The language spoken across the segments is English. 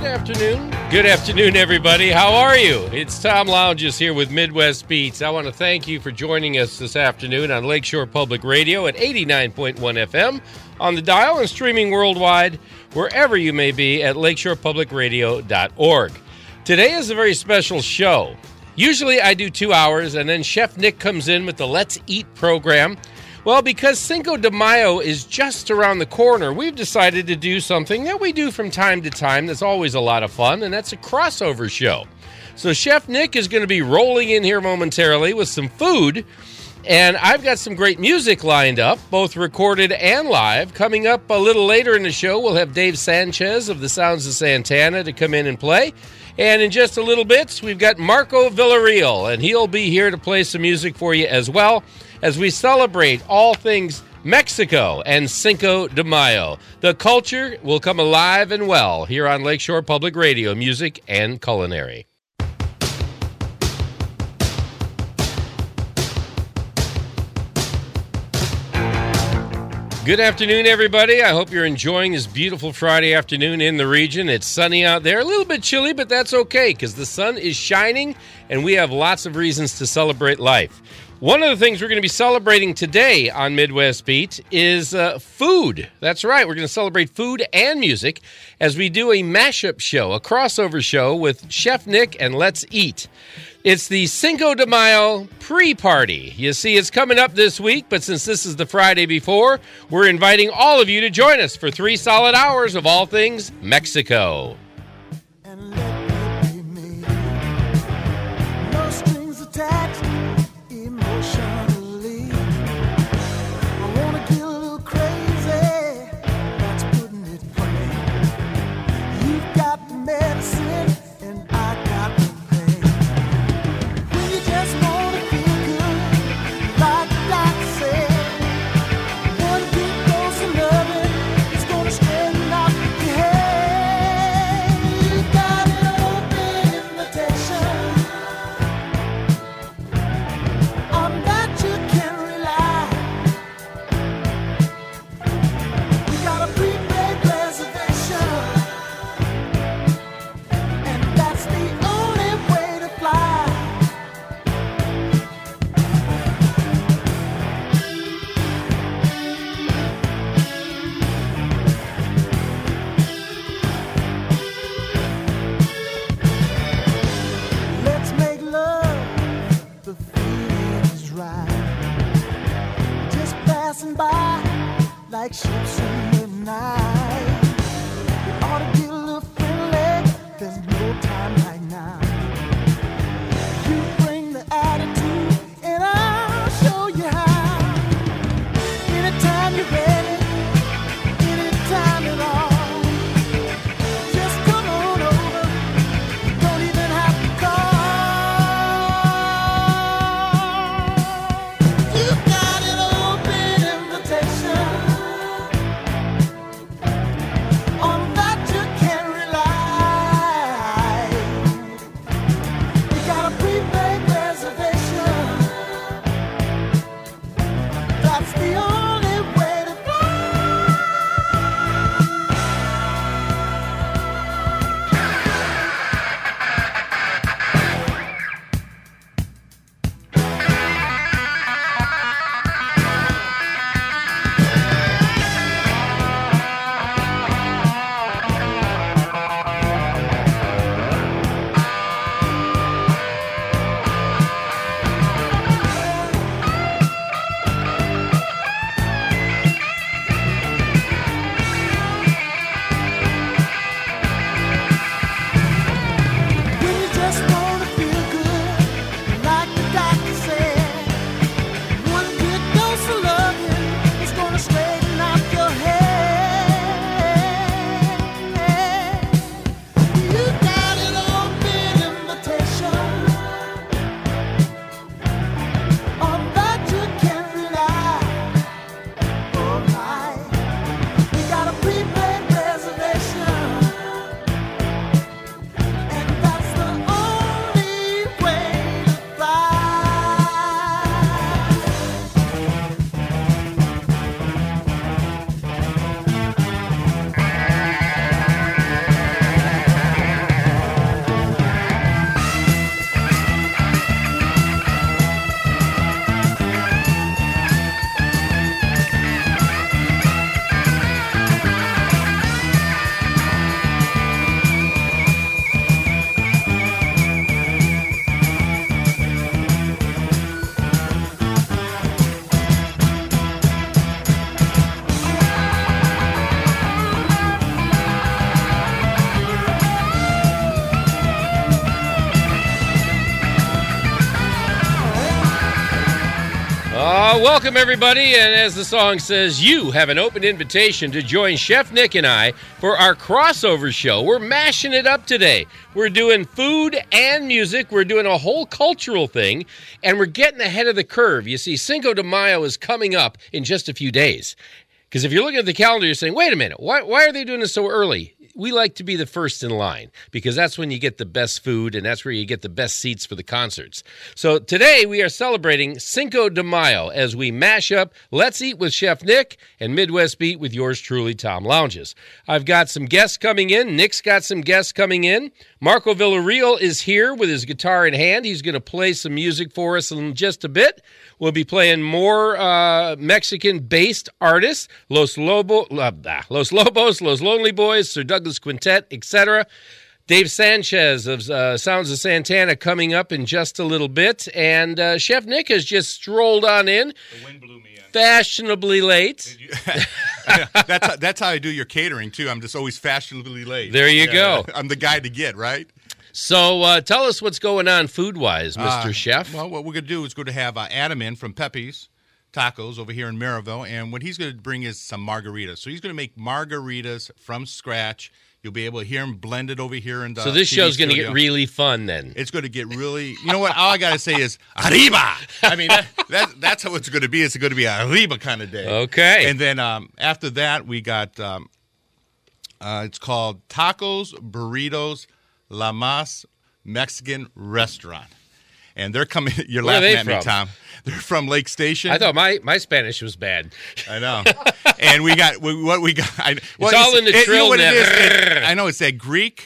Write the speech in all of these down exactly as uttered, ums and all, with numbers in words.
Good afternoon. Good afternoon, everybody. How are you? It's Tom Lounges here with Midwest Beats. I want to thank you for joining us this afternoon on Lakeshore Public Radio at eighty-nine point one F M on the dial and streaming worldwide wherever you may be at lakeshore public radio dot org. Today is a very special show. Usually I do two hours and then Chef Nick comes in with the Let's Eat program. Well, because Cinco de Mayo is just around the corner, we've decided to do something that we do from time to time that's always a lot of fun, and that's a crossover show. So Chef Nick is going to be rolling in here momentarily with some food, and I've got some great music lined up, both recorded and live. Coming up a little later in the show, we'll have Dave Sanchez of the Sounds of Santana to come in and play. And in just a little bit, we've got Marco Villarreal, and he'll be here to play some music for you as well, as we celebrate all things Mexico and Cinco de Mayo. The culture will come alive and well here on Lakeshore Public Radio, music and culinary. Good afternoon, everybody. I hope you're enjoying this beautiful Friday afternoon in the region. It's sunny out there, a little bit chilly, but that's okay because the sun is shining and we have lots of reasons to celebrate life. One of the things we're going to be celebrating today on Midwest Beat is uh, food. That's right. We're going to celebrate food and music as we do a mashup show, a crossover show with Chef Nick and Let's Eat. It's the Cinco de Mayo pre-party. You see, it's coming up this week, but since this is the Friday before, we're inviting all of you to join us for three solid hours of all things Mexico. And let it be me. No strings attached. Emotionally, I wanna get a little crazy. That's putting it plain. You've got the medicine, and I got the pain. When you just wanna feel good, like the doctor said, one deep dose of loving is gonna straighten out your head. You got an open invitation. On that you can rely. We got a prepaid reservation, and that's the only way to fly. Let's make love, the feeling's right. Just passing by like ships in the night. We ought to get a little friendly, there's no time like now. You bring the attitude, and I'll show you how. Anytime you're ready, anytime at all, just come on over, you don't even have to call. You got an open invitation. On that you can rely. We got a prepaid reservation. That's the only way to fly. welcome everybody, and as the song says, you have an open invitation to join Chef Nick and I for our crossover show. We're mashing it up today. We're doing food and music. We're doing a whole cultural thing, and we're getting ahead of the curve. You see, Cinco de Mayo is coming up in just a few days. Because if you're looking at the calendar, you're saying, wait a minute, why, why are they doing this so early? We like to be the first in line because that's when you get the best food and that's where you get the best seats for the concerts. So today we are celebrating Cinco de Mayo as we mash up Let's Eat with Chef Nick and Midwest Beat with yours truly, Tom Lounges. I've got some guests coming in. Nick's got some guests coming in. Marco Villarreal is here with his guitar in hand. He's going to play some music for us in just a bit. We'll be playing more uh, Mexican-based artists, Los, Lobo, uh, Los Lobos, Los Lonely Boys, Sir Douglas Quintet, et cetera. Dave Sanchez of uh, Sounds of Santana coming up in just a little bit. And uh, Chef Nick has just strolled on in. The wind blew me in. Fashionably late. that's, that's how I do your catering, too. I'm just always fashionably late. There you yeah. go. I'm the guy to get, right? So uh, tell us what's going on food-wise, Mister Uh, Chef. Well, what we're going to do is going to have uh, Adam in from Pepe's Tacos over here in Maryville, and what he's going to bring is some margaritas. So he's going to make margaritas from scratch. You'll be able to hear them blended over here in the So this T V show's going to studio. get really fun then. It's going to get really, you know what, all I got to say is, arriba! I mean, that, that, that's how it's going to be. It's going to be a arriba kind of day. Okay. And then um, after that, we got, um, uh, it's called Tacos, Burritos, La Mas Mexican Restaurant. And they're coming, you're Where are laughing they at me, from? Tom. They're from Lake Station. I thought my, my Spanish was bad. I know. And we got, we, what we got. I, well, all in the it, trill you know what it net. is? It- I know, it's that Greek,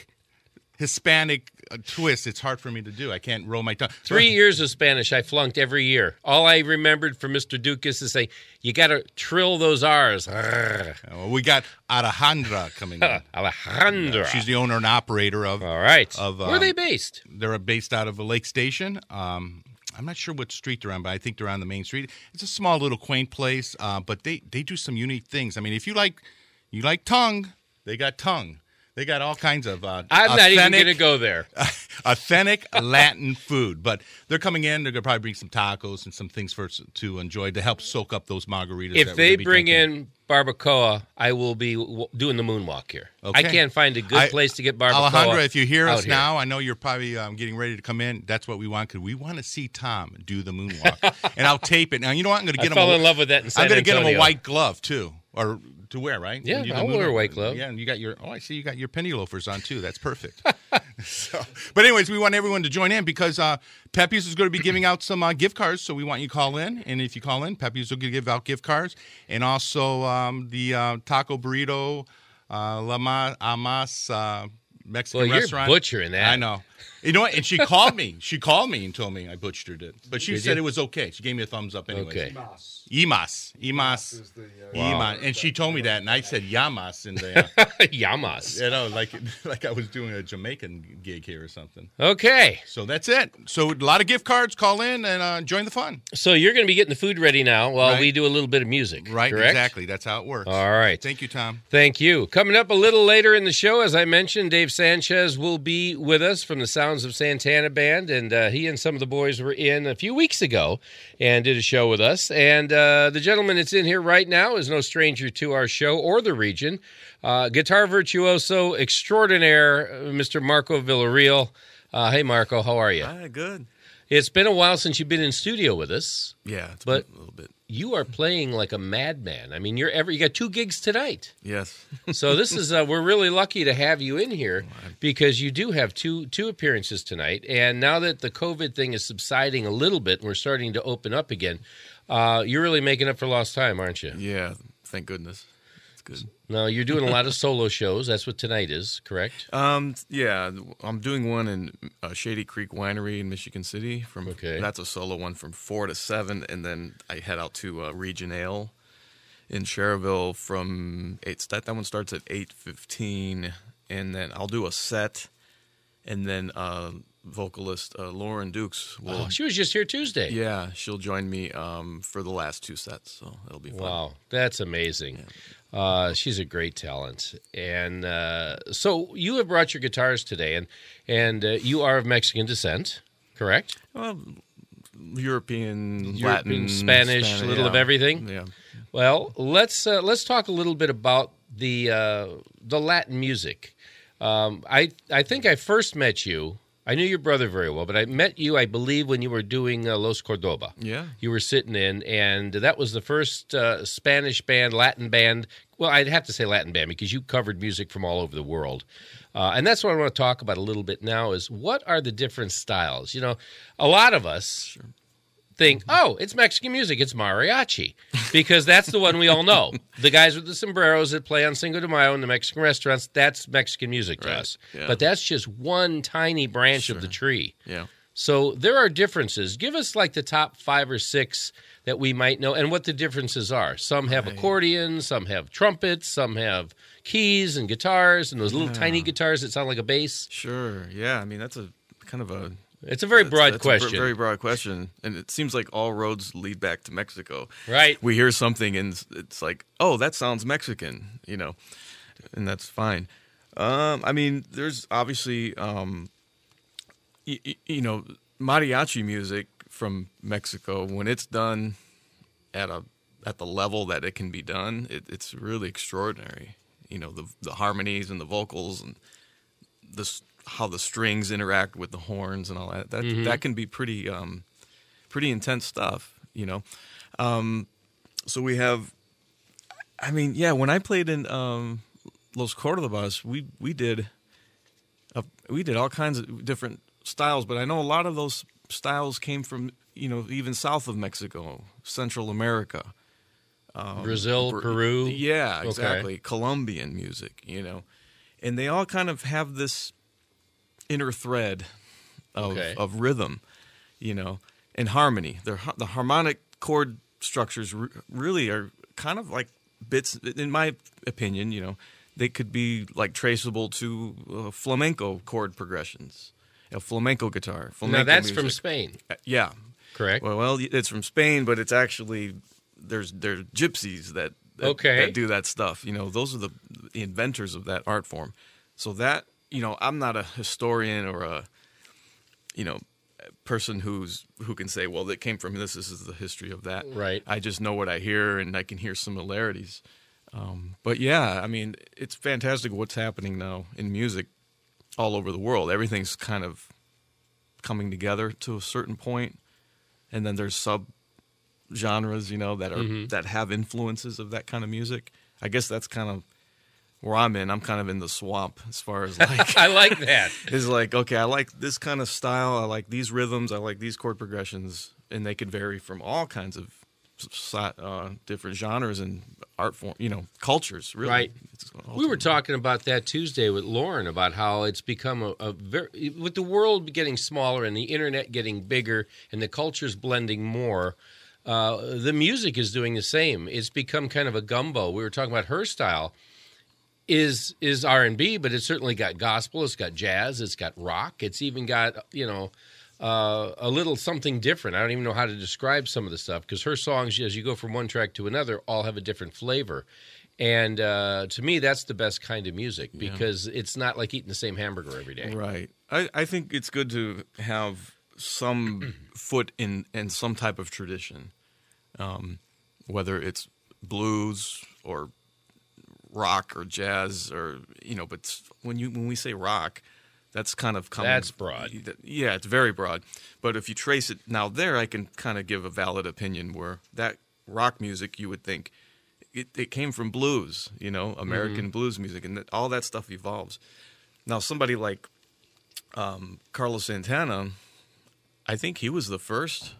Hispanic uh, twist. It's hard for me to do. I can't roll my tongue. Three years of Spanish I flunked every year. All I remembered from Mister Dukas is say, you got to trill those R's. Uh, we got Alejandra coming in. Alejandra. She's the owner and operator of. All right. Of, Where are they um, based? They're based out of a Lake Station. Um, I'm not sure what street they're on, but I think they're on the main street. It's a small little quaint place, uh, but they, they do some unique things. I mean, if you like you like tongue, they got tongue. They got all kinds of uh, I'm not even authentic- going to go there. authentic Latin food. But they're coming in. They're going to probably bring some tacos and some things for us to enjoy to help soak up those margaritas. that If we're they gonna be bring drinking. in barbacoa, I will be w- doing the moonwalk here. Okay. I can't find a good I- place to get barbacoa. Alejandra, if you hear out us here. now, I know you're probably um, getting ready to come in. That's what we want because we want to see Tom do the moonwalk. And I'll tape it. Now, you know what? I'm going to I get him fell a, in love with that in San I'm going to get him a Antonio. white glove, too. Or to wear, right? Yeah, When you do I'll the wear a moonwalk. white glove. Yeah, and you got your, oh, I see you got your penny loafers on, too. That's perfect. so, but anyways, we want everyone to join in because uh, Pepe's is going to be giving out some uh, gift cards, so we want you to call in. And if you call in, Pepe's will give out gift cards. And also um, the uh, taco burrito, uh, La Ma- Amas uh, Mexican Well, you're restaurant. butchering that. I know. You know what? And she called me. She called me and told me I butchered it. But she Did said you? it was okay. She gave me a thumbs up anyway. Okay. Imas. Imas. is the, uh, Imas. And she told me that, and I said Yamas in the, uh, Yamas. you know, like like I was doing a Jamaican gig here or something. Okay. So that's it. So a lot of gift cards. Call in and uh, join the fun. So you're going to be getting the food ready now while Right. we do a little bit of music. Right, correct? exactly. That's how it works. All right. Thank you, Tom. Thank you. Coming up a little later in the show, as I mentioned, Dave Sanchez will be with us from the Sounds of Santana Band, and uh, he and some of the boys were in a few weeks ago and did a show with us. And uh, the gentleman that's in here right now is no stranger to our show or the region. Uh, guitar virtuoso extraordinaire, uh, Mister Marco Villarreal. Uh, hey, Marco, how are you? Hi, good. It's been a while since you've been in studio with us. Yeah, it's But- been a little bit. You are playing like a madman. I mean, you're ever you got two gigs tonight. Yes. So this is uh, we're really lucky to have you in here because you do have two two appearances tonight. And now that the COVID thing is subsiding a little bit and we're starting to open up again, uh, you're really making up for lost time, aren't you? Yeah, thank goodness. It's good. No, you're doing a lot of solo shows. That's what tonight is, correct? Um, yeah, I'm doing one in uh, Shady Creek Winery in Michigan City. From Okay. That's a solo one from four to seven, and then I head out to uh, Region Ale in Cherville from eight. That that one starts at eight fifteen, and then I'll do a set, and then uh, vocalist uh, Lauren Dukes will. Oh, she was just here Tuesday. Yeah, she'll join me um, for the last two sets, so it'll be fun. Wow, that's amazing. Uh, she's a great talent. And uh, so you have brought your guitars today, and and uh, you are of Mexican descent, correct? Well, European, European, Latin, Spanish, a little yeah. of everything. Yeah. Well, let's uh, let's talk a little bit about the uh, the Latin music. Um, I I think I first met you. I knew your brother very well, but I met you, I believe, when you were doing uh, Los Cordoba. Yeah. You were sitting in, and that was the first uh, Spanish band, Latin band. Well, I'd have to say Latin band because you covered music from all over the world. Uh, and that's what I want to talk about a little bit now is what are the different styles? You know, a lot of us sure. think, oh, it's Mexican music, it's mariachi, because that's the one we all know. The guys with the sombreros that play on Cinco de Mayo in the Mexican restaurants, that's Mexican music to right. us. Yeah. But that's just one tiny branch sure. of the tree. Yeah. So there are differences. Give us like the top five or six that we might know and what the differences are. Some have right. accordions, some have trumpets, some have keys and guitars and those little yeah. tiny guitars that sound like a bass. Sure. Yeah. I mean, that's a kind of a... It's a very broad that's, that's question. A very broad question. And it seems like all roads lead back to Mexico. Right. We hear something and it's like, oh, that sounds Mexican, you know, and that's fine. Um, I mean, there's obviously... Um, You, you know, mariachi music from Mexico, when it's done at a at the level that it can be done, it, it's really extraordinary. You know, the the harmonies and the vocals and the how the strings interact with the horns and all that. That mm-hmm. that can be pretty um, pretty intense stuff. You know, um, so we have. I mean, yeah, when I played in um, Los Cordobas, we we did uh, we did all kinds of different styles, but I know a lot of those styles came from, you know, even south of Mexico, Central America. Um, Brazil, Br- Peru. Yeah, exactly. Okay. Colombian music, you know. And they all kind of have this inner thread of, okay. of rhythm, you know, and harmony. They're, the harmonic chord structures re- really are kind of like bits, in my opinion, you know, they could be like traceable to uh, flamenco chord progressions. A flamenco guitar. Flamenco now that's music. from Spain. Uh, yeah, correct. Well, well, it's from Spain, but it's actually there's there's gypsies that, that okay that do that stuff. You know, those are the, the inventors of that art form. So that you know, I'm not a historian or a you know person who's who can say, well, that came from this. This is the history of that. Right. I just know what I hear, and I can hear similarities. Um, but yeah, I mean, it's fantastic what's happening now in music. All over the world, everything's kind of coming together to a certain point, and then there's sub genres, you know, that are mm-hmm. that have influences of that kind of music. I guess that's kind of where I'm in. I'm kind of in the swamp as far as like I like that. It's like, okay, I like this kind of style. I like these rhythms. I like these chord progressions, and they could vary from all kinds of uh, different genres and art form, you know, cultures. Really, right. We were talking about that Tuesday with Lauren about how it's become a, a very with the world getting smaller and the internet getting bigger and the cultures blending more. Uh, the music is doing the same. It's become kind of a gumbo. We were talking about her style is is R and B, but it's certainly got gospel. It's got jazz. It's got rock. It's even got you know. Uh, a little something different. I don't even know how to describe some of the stuff because her songs, as you go from one track to another, all have a different flavor. And uh, to me, that's the best kind of music because yeah. it's not like eating the same hamburger every day. Right. I, I think it's good to have some foot in, in some type of tradition, um, whether it's blues or rock or jazz or, you know, but when you when we say rock, that's kind of coming. That's broad. Yeah, it's very broad. But if you trace it now there, I can kind of give a valid opinion where that rock music, you would think, it, it came from blues, you know, American mm-hmm. blues music, and that, all that stuff evolves. Now, somebody like um, Carlos Santana, I think he was the first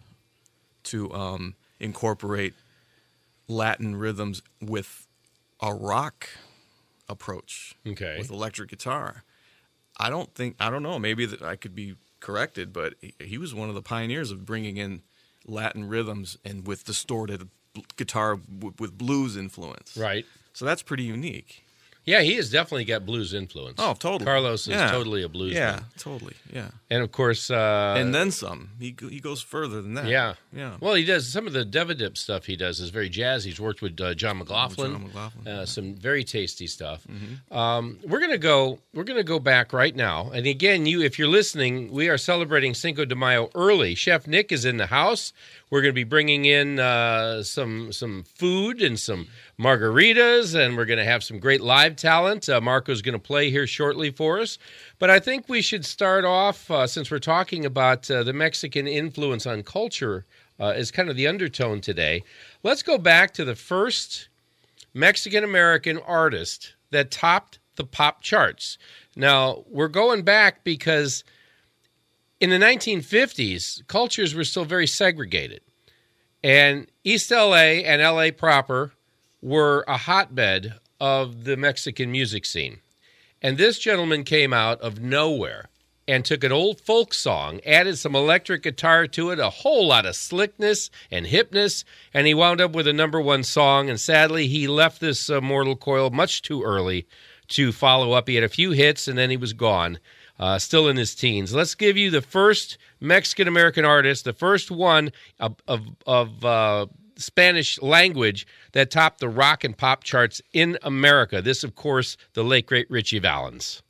to um, incorporate Latin rhythms with a rock approach, okay, with electric guitar. I don't think, I don't know, maybe that I could be corrected, but he, he was one of the pioneers of bringing in Latin rhythms and with distorted guitar w- with blues influence. Right. So that's pretty unique. Yeah, he has definitely got blues influence. Oh, totally. Carlos is Yeah. totally a bluesman. Yeah, totally. Yeah. And of course, uh, and then some. He go- he goes further than that. yeah, Yeah. Well, he does some of the Devadip stuff. He does is very jazzy. He's worked with uh, John McLaughlin. John McLaughlin, Uh, yeah. some very tasty stuff. Mm-hmm. Um, we're gonna go. We're gonna go back right now. And again, you, if you're listening, we are celebrating Cinco de Mayo early. Chef Nick is in the house. We're going to be bringing in uh, some some food and some margaritas, and we're going to have some great live talent. Uh, Marco's going to play here shortly for us. But I think we should start off, uh, since we're talking about uh, the Mexican influence on culture uh, as kind of the undertone today. Let's go back to the first Mexican-American artist that topped the pop charts. Now, we're going back because in the nineteen fifties, cultures were still very segregated. And East L A and L A proper were a hotbed of the Mexican music scene. And this gentleman came out of nowhere and took an old folk song, added some electric guitar to it, a whole lot of slickness and hipness, and he wound up with a number one song. And sadly, he left this uh, mortal coil much too early to follow up. He had a few hits, and then he was gone. Uh, still in his teens. Let's give you the first Mexican-American artist, the first one of, of, of uh, Spanish language that topped the rock and pop charts in America. This, of course, the late, great Richie Valens.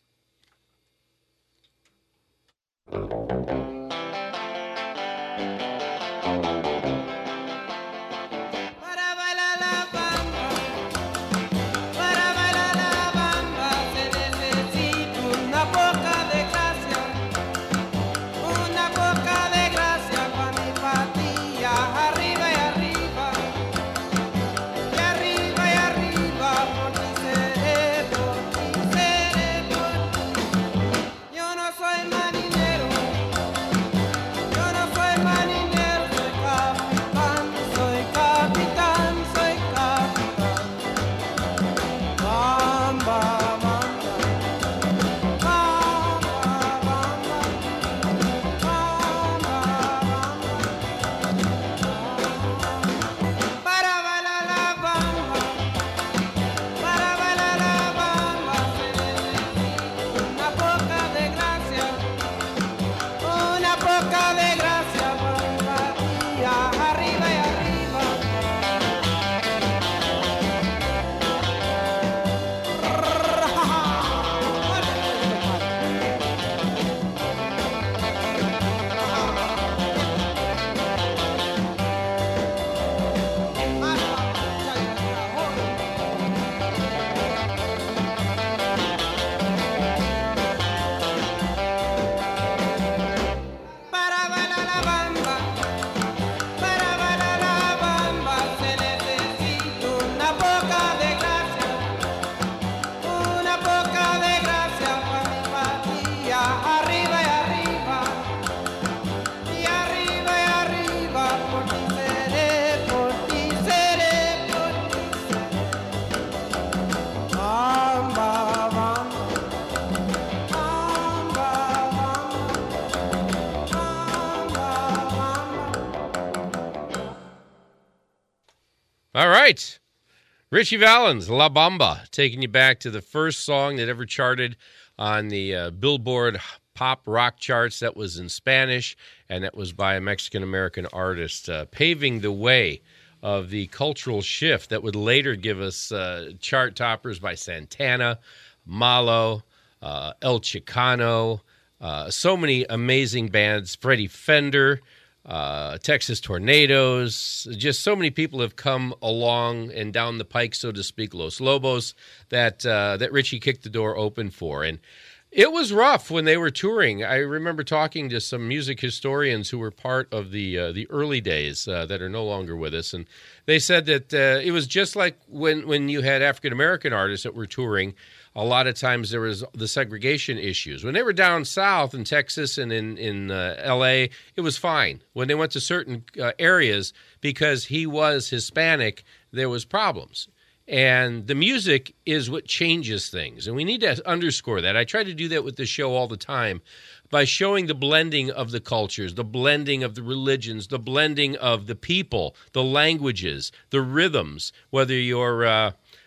Para bailar la bamba, para bailar la bamba se necesita una poca de gracia, una poca de gracia para mi patilla, arriba y arriba, y arriba y arriba por mi cerebro, mi cerebro. Yo no soy marinero, yo no soy marinero, soy capitán, soy capitán, soy capitán. Bamba, bamba, bamba, bamba, bamba. Para bailar la bamba, para bailar la bamba se necesita una poca de gracia, una poca de gracia para mi patilla, arriba y arriba. Para bailar la bamba, para bailar la bamba se necesita una poca de gracia, una poca de gracia para mi patilla, arriba y arriba, y arriba y arriba por ti seré, por ti seré, por ti seré. Bamba, bamba, bamba, bamba. All right. Richie Valens, La Bamba, taking you back to the first song that ever charted on the uh, Billboard pop rock charts that was in Spanish, and that was by a Mexican-American artist, uh, paving the way of the cultural shift that would later give us uh, chart toppers by Santana, Malo, uh, El Chicano, uh, so many amazing bands, Freddie Fender, uh, Texas Tornadoes, just so many people have come along and down the pike, so to speak, Los Lobos, that uh, that Richie kicked the door open for. And it was rough when they were touring. I remember talking to some music historians who were part of the uh, the early days uh, that are no longer with us, and they said that uh, it was just like when, when you had African-American artists that were touring. A lot of times there was the segregation issues. When they were down south in Texas and in, in uh, L A, it was fine. When they went to certain uh, areas, because he was Hispanic, there was problems. And the music is what changes things. And we need to underscore that. I try to do that with the show all the time by showing the blending of the cultures, the blending of the religions, the blending of the people, the languages, the rhythms, whether you're... Uh,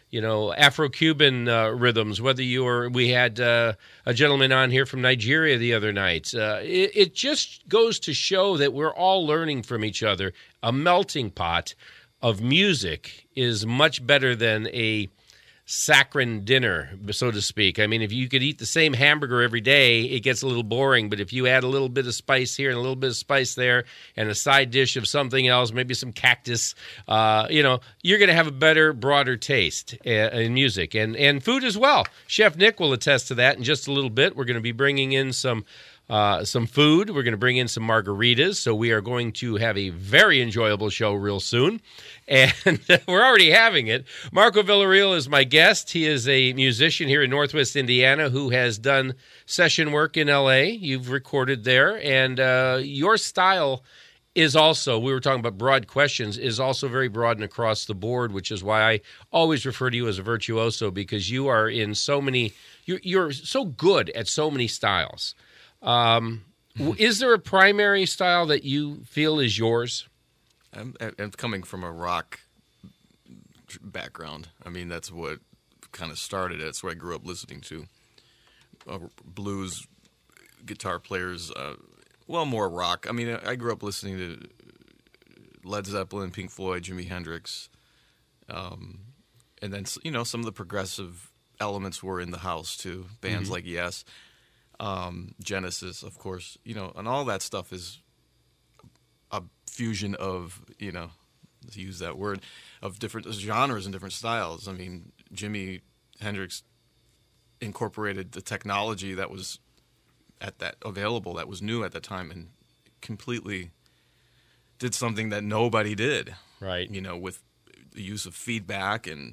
you know, Afro-Cuban uh, rhythms, whether you were, we had uh, a gentleman on here from Nigeria the other night. Uh, it, it just goes to show that we're all learning from each other. A melting pot of music is much better than a saccharine dinner, so to speak. I mean, if you could eat the same hamburger every day, it gets a little boring. But if you add a little bit of spice here and a little bit of spice there and a side dish of something else, maybe some cactus, uh, you know, you're going to have a better, broader taste uh, in music and, and food as well. Chef Nick will attest to that in just a little bit. We're going to be bringing in some Uh, some food. We're going to bring in some margaritas. So we are going to have a very enjoyable show real soon. And we're already having it. Marco Villarreal is my guest. He is a musician here in Northwest Indiana who has done session work in L A. You've recorded there. And uh, your style is also, we were talking about broad questions, is also very broad and across the board, which is why I always refer to you as a virtuoso, because you are in so many, you're, you're so good at so many styles. Um, is there a primary style that you feel is yours? I'm, I'm coming from a rock background. I mean, that's what kind of started it. That's what I grew up listening to. Uh, blues, guitar players, uh, well, more rock. I mean, I grew up listening to Led Zeppelin, Pink Floyd, Jimi Hendrix. Um, and then, you know, some of the progressive elements were in the house, too. Bands mm-hmm. like Yes. Um, Genesis, of course, you know, and all that stuff is a fusion of, you know, to use that word, of different genres and different styles. I mean, Jimi Hendrix incorporated the technology that was at that available, that was new at the time, and completely did something that nobody did. Right. You know, with the use of feedback and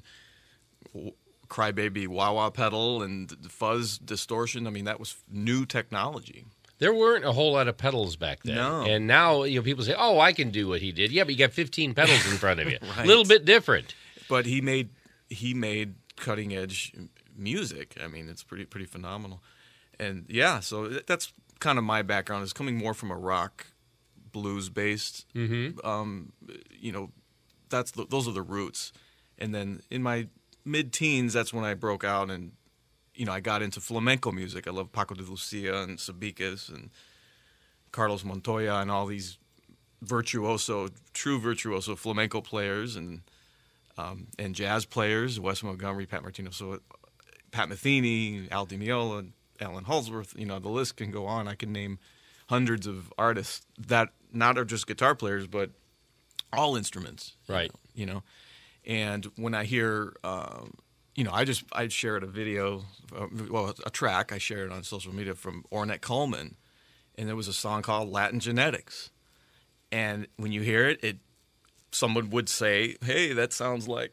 crybaby wah-wah pedal and fuzz distortion. I mean, that was new technology. There weren't a whole lot of pedals back then. No. And now, you know, people say, oh, I can do what he did. Yeah, but you got fifteen pedals in front of you. A Right. little bit different. But he made he made cutting-edge music. I mean, it's pretty pretty phenomenal. And, yeah, so that's kind of my background, is coming more from a rock, blues-based, Mm-hmm. um, you know, that's the, those are the roots. And then in my mid-teens, that's when I broke out and, you know, I got into flamenco music. I love Paco de Lucia and Sabicas and Carlos Montoya and all these virtuoso, true virtuoso flamenco players and um, and jazz players, Wes Montgomery, Pat Martino, so Pat Metheny, Al Di Meola, Alan Holdsworth, you know, the list can go on. I can name hundreds of artists that not are just guitar players, but all instruments. Right. You know, you know? And when I hear, uh, you know, I just I shared a video, uh, well, a track I shared on social media from Ornette Coleman, and there was a song called Latin Genetics. And when you hear it, it someone would say, "Hey, that sounds like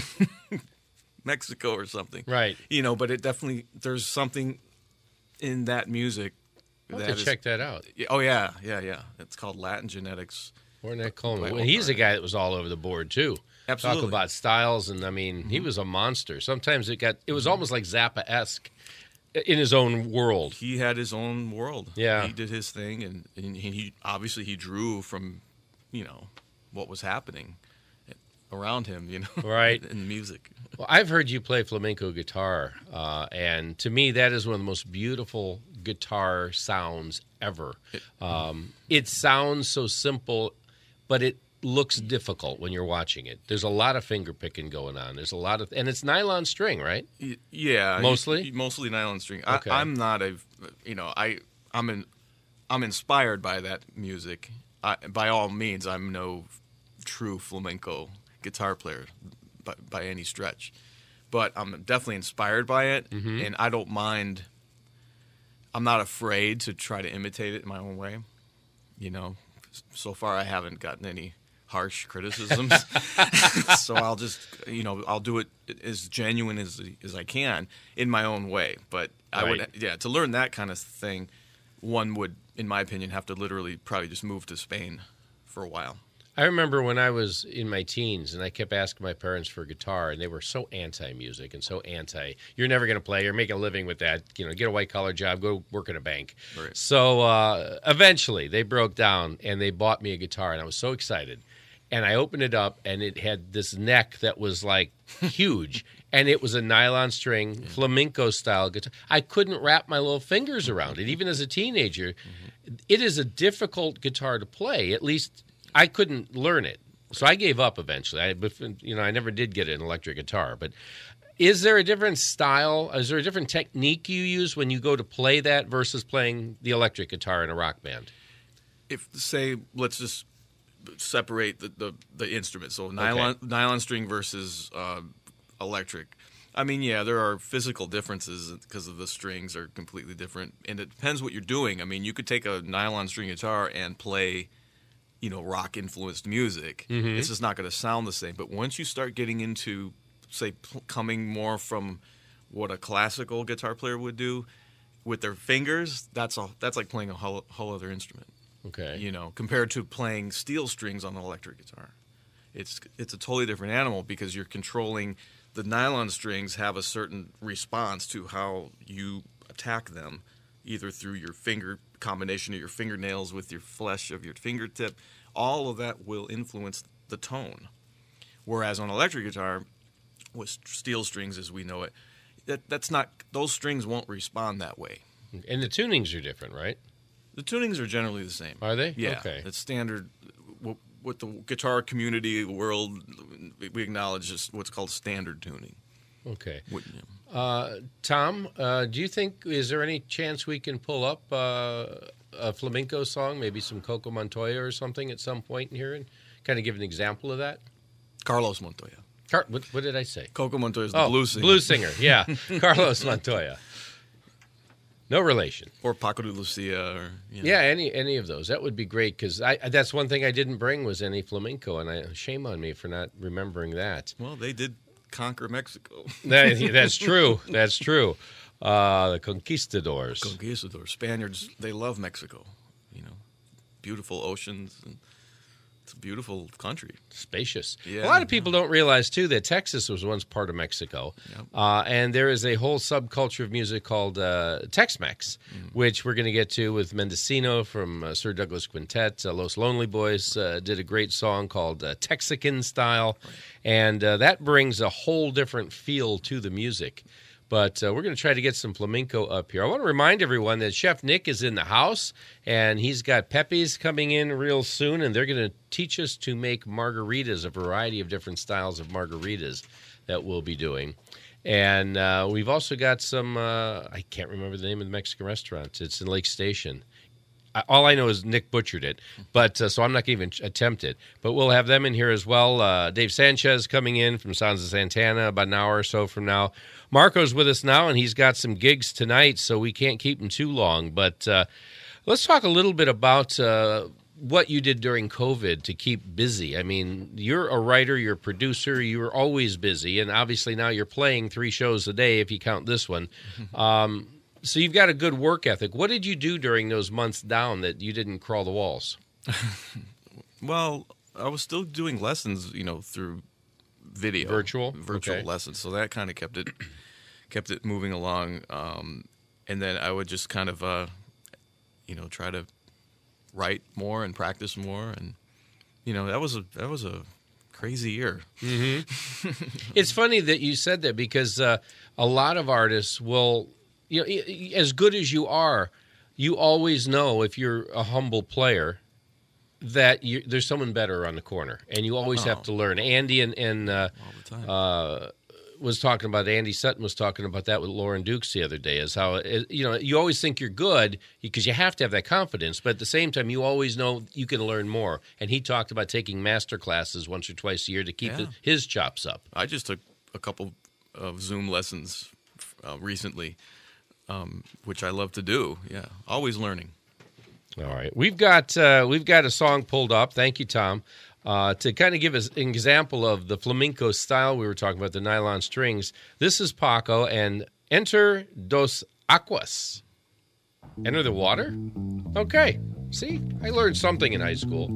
Mexico or something." Right. You know, but it definitely there's something in that music. I'll have that to is- check that out. Yeah, oh yeah, yeah, yeah. It's called Latin Genetics. Ornette Coleman. Well, Well, he's a right. guy that was all over the board, too. Absolutely. Talk about styles, and, I mean, he was a monster. Sometimes it got, it was almost like Zappa-esque in his own world. He had his own world. Yeah. He did his thing, and, and he obviously he drew from, you know, what was happening around him, you know, Right. in the music. Well, I've heard you play flamenco guitar, uh, and to me, that is one of the most beautiful guitar sounds ever. Um, it sounds so simple, but it looks difficult when you're watching it. There's a lot of finger picking going on. There's a lot of, and it's nylon string, right? Y- Yeah, Mostly? y- mostly nylon string. Okay. I, I'm not a, you know, I I'm in, I'm inspired by that music. I, by all means, I'm no true flamenco guitar player by, by any stretch, but I'm definitely inspired by it, Mm-hmm. and I don't mind. I'm not afraid to try to imitate it in my own way. You know, so far I haven't gotten any harsh criticisms, so I'll just, you know, I'll do it as genuine as as I can in my own way. But I Right. would, yeah, to learn that kind of thing, one would, in my opinion, have to literally probably just move to Spain for a while. I remember when I was in my teens and I kept asking my parents for a guitar, and they were so anti-music and so anti, you're never going to play, you're making a living with that, you know, get a white-collar job, go work in a bank. Right. So uh, eventually they broke down and they bought me a guitar, and I was so excited. And I opened it up, and it had this neck that was like huge. and it was a nylon string flamenco style guitar. I couldn't wrap my little fingers around it, even as a teenager. Mm-hmm. It is a difficult guitar to play. At least I couldn't learn it, so I gave up eventually. I, you know, I never did get an electric guitar. But is there a different style? Is there a different technique you use when you go to play that versus playing the electric guitar in a rock band? If say, let's just separate the, the, the instruments. So nylon okay. nylon string versus uh, electric. I mean, yeah, there are physical differences because of the strings are completely different, and it depends what you're doing. I mean, you could take a nylon string guitar and play, you know, rock influenced music. Mm-hmm. It's just not going to sound the same. But once you start getting into, say, p- coming more from what a classical guitar player would do with their fingers, that's a, that's like playing a whole, whole other instrument. Okay. You know, compared to playing steel strings on an electric guitar. It's it's a totally different animal because you're controlling the nylon strings have a certain response to how you attack them, either through your finger combination of your fingernails with your flesh of your fingertip. All of that will influence the tone. Whereas on electric guitar, with steel strings as we know it, that that's not those strings won't respond that way. And the tunings are different, right? The tunings are generally the same. Are they? Yeah. Okay. It's standard. What the guitar community world, we acknowledge is what's called standard tuning. Okay. What, yeah. uh, Tom, uh, do you think, is there any chance we can pull up uh, a flamenco song, maybe some Coco Montoya or something at some point in here and kind of give an example of that? Carlos Montoya. Car- what, what did I say? Coco Montoya is the oh, blues singer. Blues singer, yeah. Carlos Montoya. No relation. Or Paco de Lucia. Or, you know. Yeah, any any of those. That would be great because that's one thing I didn't bring was any flamenco, and I, shame on me for not remembering that. Well, they did conquer Mexico. that, that's true. That's true. Uh, the conquistadors. Conquistadors. Spaniards, they love Mexico. You know, beautiful oceans and it's a beautiful country. Spacious. Yeah, a lot of people yeah. don't realize, too, that Texas was once part of Mexico. Yep. Uh, and there is a whole subculture of music called uh, Tex-Mex, mm. which we're going to get to with Mendocino from uh, Sir Douglas Quintet. Uh, Los Lonely Boys uh, did a great song called uh, Texican Style. Right. And uh, that brings a whole different feel to the music. But uh, we're going to try to get some flamenco up here. I want to remind everyone that Chef Nick is in the house, and he's got Pepe's coming in real soon, and they're going to teach us to make margaritas, a variety of different styles of margaritas that we'll be doing. And uh, we've also got some, uh, I can't remember the name of the Mexican restaurant. It's in Lake Station. All I know is Nick butchered it, but uh, so I'm not going to even attempt it. But we'll have them in here as well. Uh, Dave Sanchez coming in from Sounds of Santana about an hour or so from now. Marco's with us now, and he's got some gigs tonight, so we can't keep him too long. But uh, let's talk a little bit about uh, what you did during COVID to keep busy. I mean, you're a writer, you're a producer, you were always busy, and obviously now you're playing three shows a day if you count this one. Um So you've got a good work ethic. What did you do during those months down that you didn't crawl the walls? Well, I was still doing lessons, you know, through video, virtual, virtual okay. lessons. So that kind of kept it kept it moving along. Um, and then I would just kind of, uh, you know, try to write more and practice more. And you know, that was a that was a crazy year. Mm-hmm. It's funny that you said that because uh, a lot of artists will. You know, as good as you are, you always know if you're a humble player that you, there's someone better on the corner, and you always oh. have to learn. Andy and, and uh, all the time. Uh, was talking about Andy Sutton was talking about that with Lauren Dukes the other day. Is how it, you know you always think you're good because you have to have that confidence, but at the same time you always know you can learn more. And he talked about taking master classes once or twice a year to keep yeah. the, his chops up. I just took a couple of Zoom lessons uh, recently. Um, which I love to do. Yeah, always learning. All right, we've got uh, we've got a song pulled up. Thank you, Tom, uh, to kind of give us an example of the flamenco style we were talking about, the nylon strings. This is Paco and Enter dos Aquas. Enter the water. Okay, see, I learned something in high school.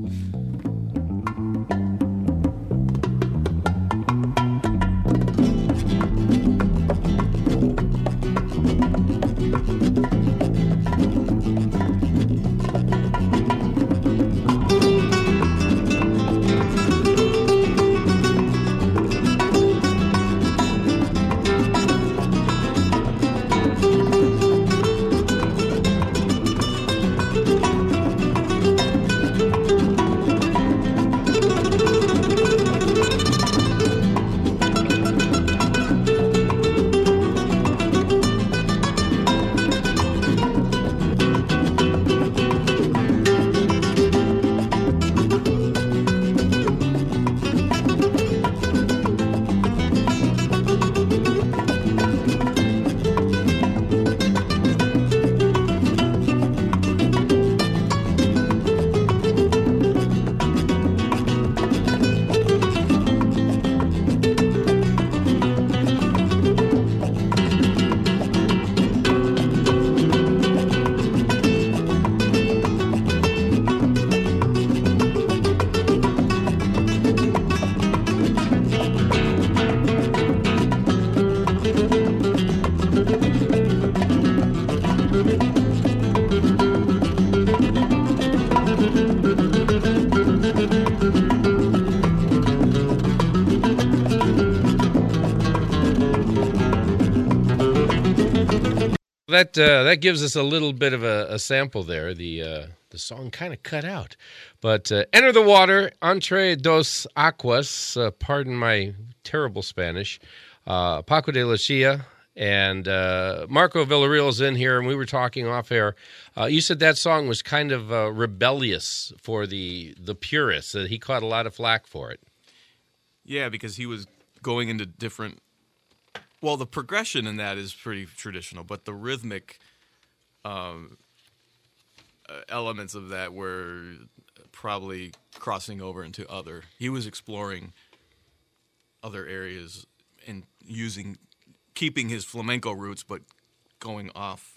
That uh, that gives us a little bit of a, a sample there. The uh, the song kind of cut out, but uh, Enter the Water, Entre dos Aguas. Uh, pardon my terrible Spanish. Uh, Paco de Lucia and uh, Marco Villarreal's in here, and we were talking off air. Uh, you said that song was kind of uh, rebellious for the the purists. That he caught a lot of flack for it. Yeah, because he was going into different. Well, the progression in that is pretty traditional, but the rhythmic um, uh, elements of that were probably crossing over into other. He was exploring other areas and using, keeping his flamenco roots, but going off,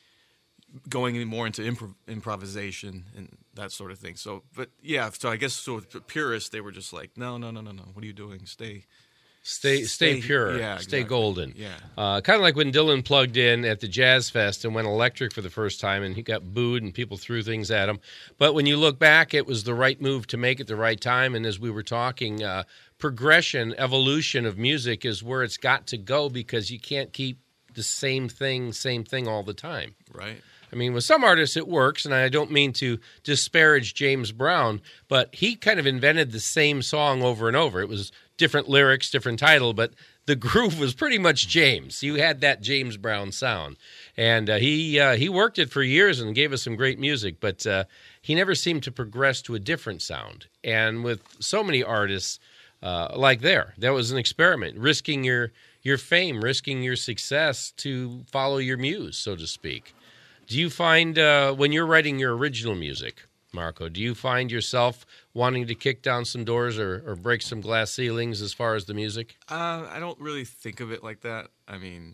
going more into improv- improvisation and that sort of thing. So, but yeah, so I guess so with purists, they were just like, no, no, no, no, no. What are you doing? Stay. Stay, stay, Stay- pure. yeah, stay exactly. golden. Yeah. Uh, kind of like when Dylan plugged in at the Jazz Fest and went electric for the first time, and he got booed and people threw things at him. But when you look back, it was the right move to make at the right time. And as we were talking, uh, progression, evolution of music is where it's got to go because you can't keep the same thing, same thing all the time. Right. I mean, with some artists it works, and I don't mean to disparage James Brown, but he kind of invented the same song over and over. It was different lyrics, different title, but the groove was pretty much James. You had that James Brown sound, and uh, he uh, he worked it for years and gave us some great music, but uh, he never seemed to progress to a different sound. And with so many artists uh, like there, that was an experiment, risking your your fame, risking your success to follow your muse, so to speak. Do you find, uh, when you're writing your original music, Marco, do you find yourself wanting to kick down some doors or, or break some glass ceilings as far as the music? Uh, I don't really think of it like that. I mean,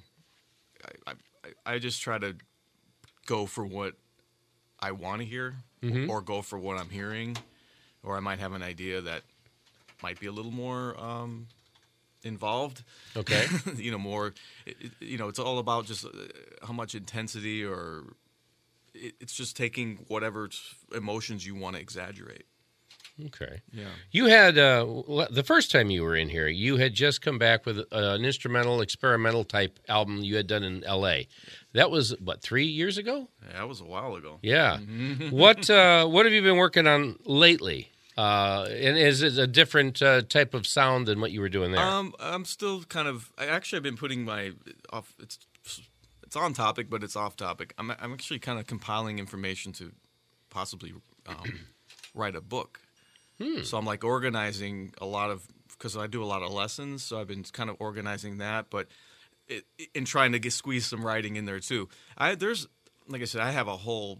I, I, I just try to go for what I want to hear Mhm. or go for what I'm hearing, or I might have an idea that might be a little more um, involved. Okay. you know, more, it, it- you know, it's all about just uh, how much intensity or it, it's just taking whatever emotions you want to exaggerate. Okay. Yeah. You had, uh, l- the first time you were in here, you had just come back with uh, an instrumental, experimental type album you had done in L A. That was, what, three years ago? Yeah, that was a while ago. Yeah. what uh, What have you been working on lately? Uh, and is it a different uh, type of sound than what you were doing there? Um, I'm still kind of. I actually have been putting my off. It's it's on topic, but it's off topic. I'm I'm actually kind of compiling information to possibly um, write a book. So I'm like organizing a lot of because I do a lot of lessons. So I've been kind of organizing that, but it, in trying to get squeeze some writing in there too. I there's like I said, I have a whole.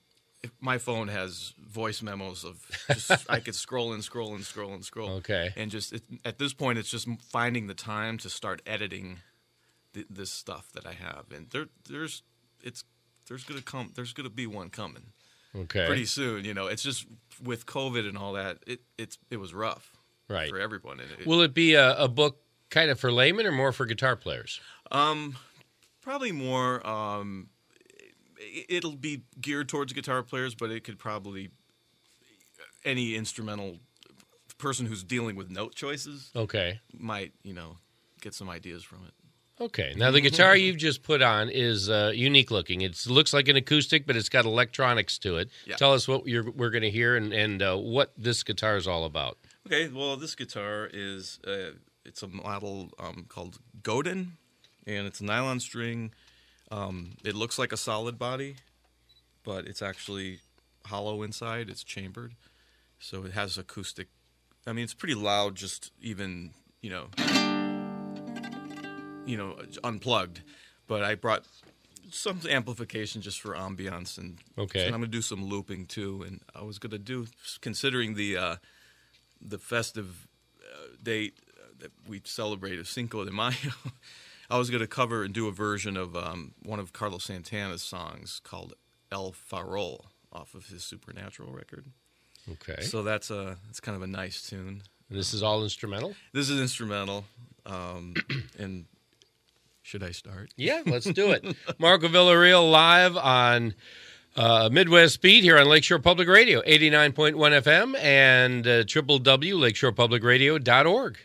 My phone has voice memos of just I could scroll and scroll and scroll and scroll. Okay. And just it, at this point, it's just finding the time to start editing th- this stuff that I have, and there, there's, it's, there's gonna come, there's gonna be one coming Okay. pretty soon. You know, it's just with COVID and all that, it, it's, it was rough Right. for everyone. And it, Will it be a, a book kind of for laymen or more for guitar players? um, probably more. Um, it- it'll be geared towards guitar players, but it could probably any instrumental person who's dealing with note choices Okay. might, you know, get some ideas from it. Okay. Now, the guitar you've just put on is uh, unique looking. It looks like an acoustic, but it's got electronics to it. Yeah. Tell us what you're, we're going to hear and, and uh, what this guitar is all about. Okay, well, this guitar is uh, it's a model um, called Godin, and it's a nylon string. Um, it looks like a solid body, but it's actually hollow inside. It's chambered, so it has acoustic. I mean, it's pretty loud, just even you know, you know, unplugged. But I brought some amplification just for ambiance, and Okay. and I'm gonna do some looping too. And I was gonna do, considering the uh, the festive uh, date uh, that we celebrate of Cinco de Mayo. I was going to cover and do a version of um, one of Carlos Santana's songs called El Farol off of his Supernatural record. Okay. So that's a it's kind of a nice tune. And this is all instrumental? This is instrumental. Um, and should I start? Yeah, let's do it. Marco Villarreal live on uh, Midwest Beat here on Lakeshore Public Radio, eighty-nine point one F M and uh, w w w dot lakeshore public radio dot org.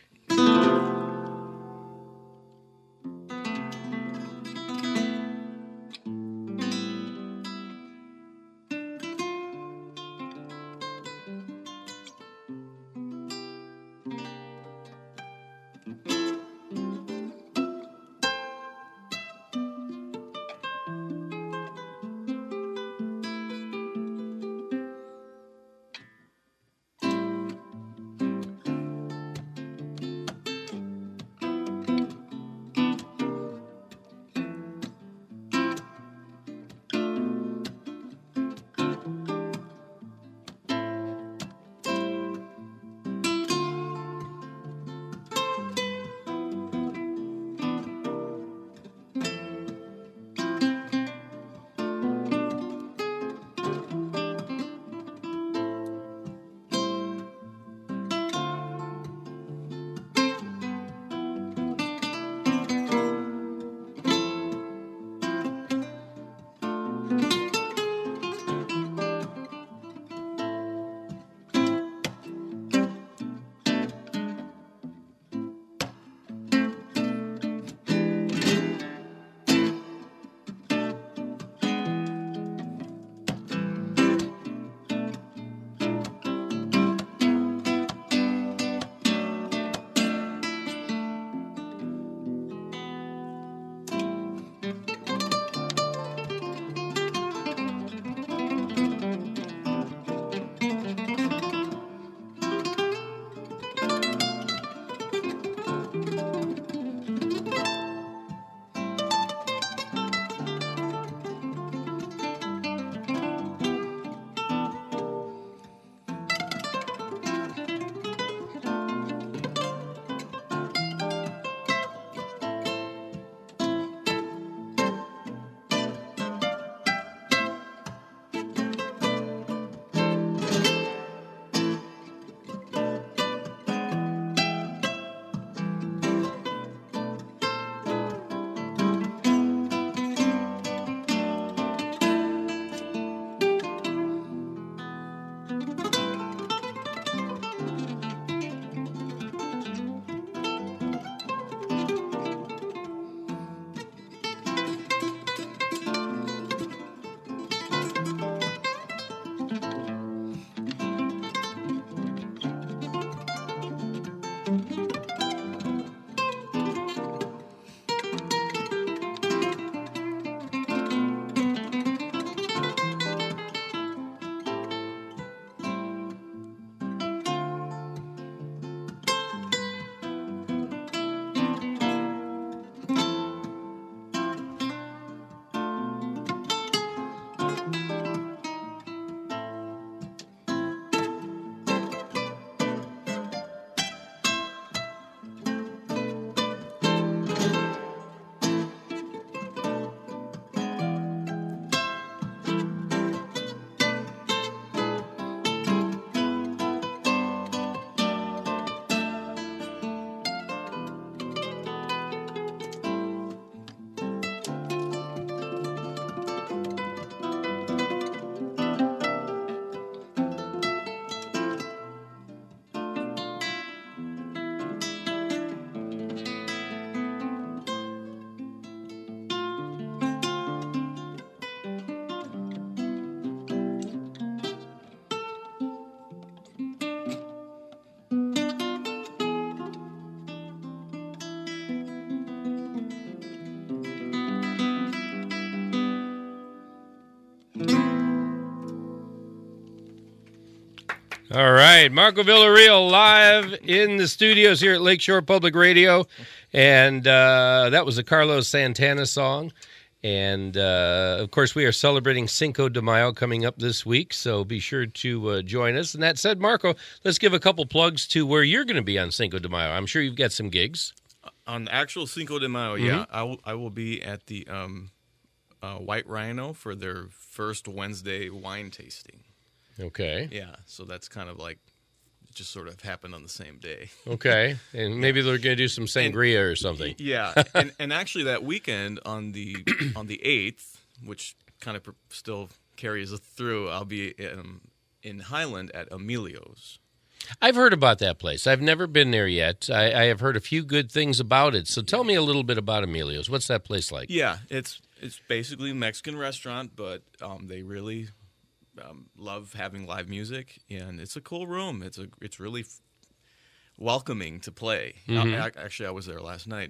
All right, Marco Villarreal live in the studios here at Lakeshore Public Radio, and uh, that was a Carlos Santana song. And, uh, of course, we are celebrating Cinco de Mayo coming up this week, so be sure to uh, join us. And that said, Marco, let's give a couple plugs to where you're going to be on Cinco de Mayo. I'm sure you've got some gigs. On actual Cinco de Mayo, Mm-hmm. yeah, I will, I will be at the um, uh, White Rhino for their first Wednesday wine tasting. Okay. Yeah, so that's kind of like it just sort of happened on the same day. Okay. And maybe they're going to do some sangria or something. Yeah, and and actually that weekend on the on the eighth, which kind of pr- still carries us through, I'll be um, in Highland at Emilio's. I've heard about that place. I've never been there yet. I, I have heard a few good things about it. So tell me a little bit about Emilio's. What's that place like? Yeah, it's it's basically a Mexican restaurant, but um, they really um, love having live music, and it's a cool room. It's a it's really f- welcoming to play. Mm-hmm. Uh, actually, I was there last night,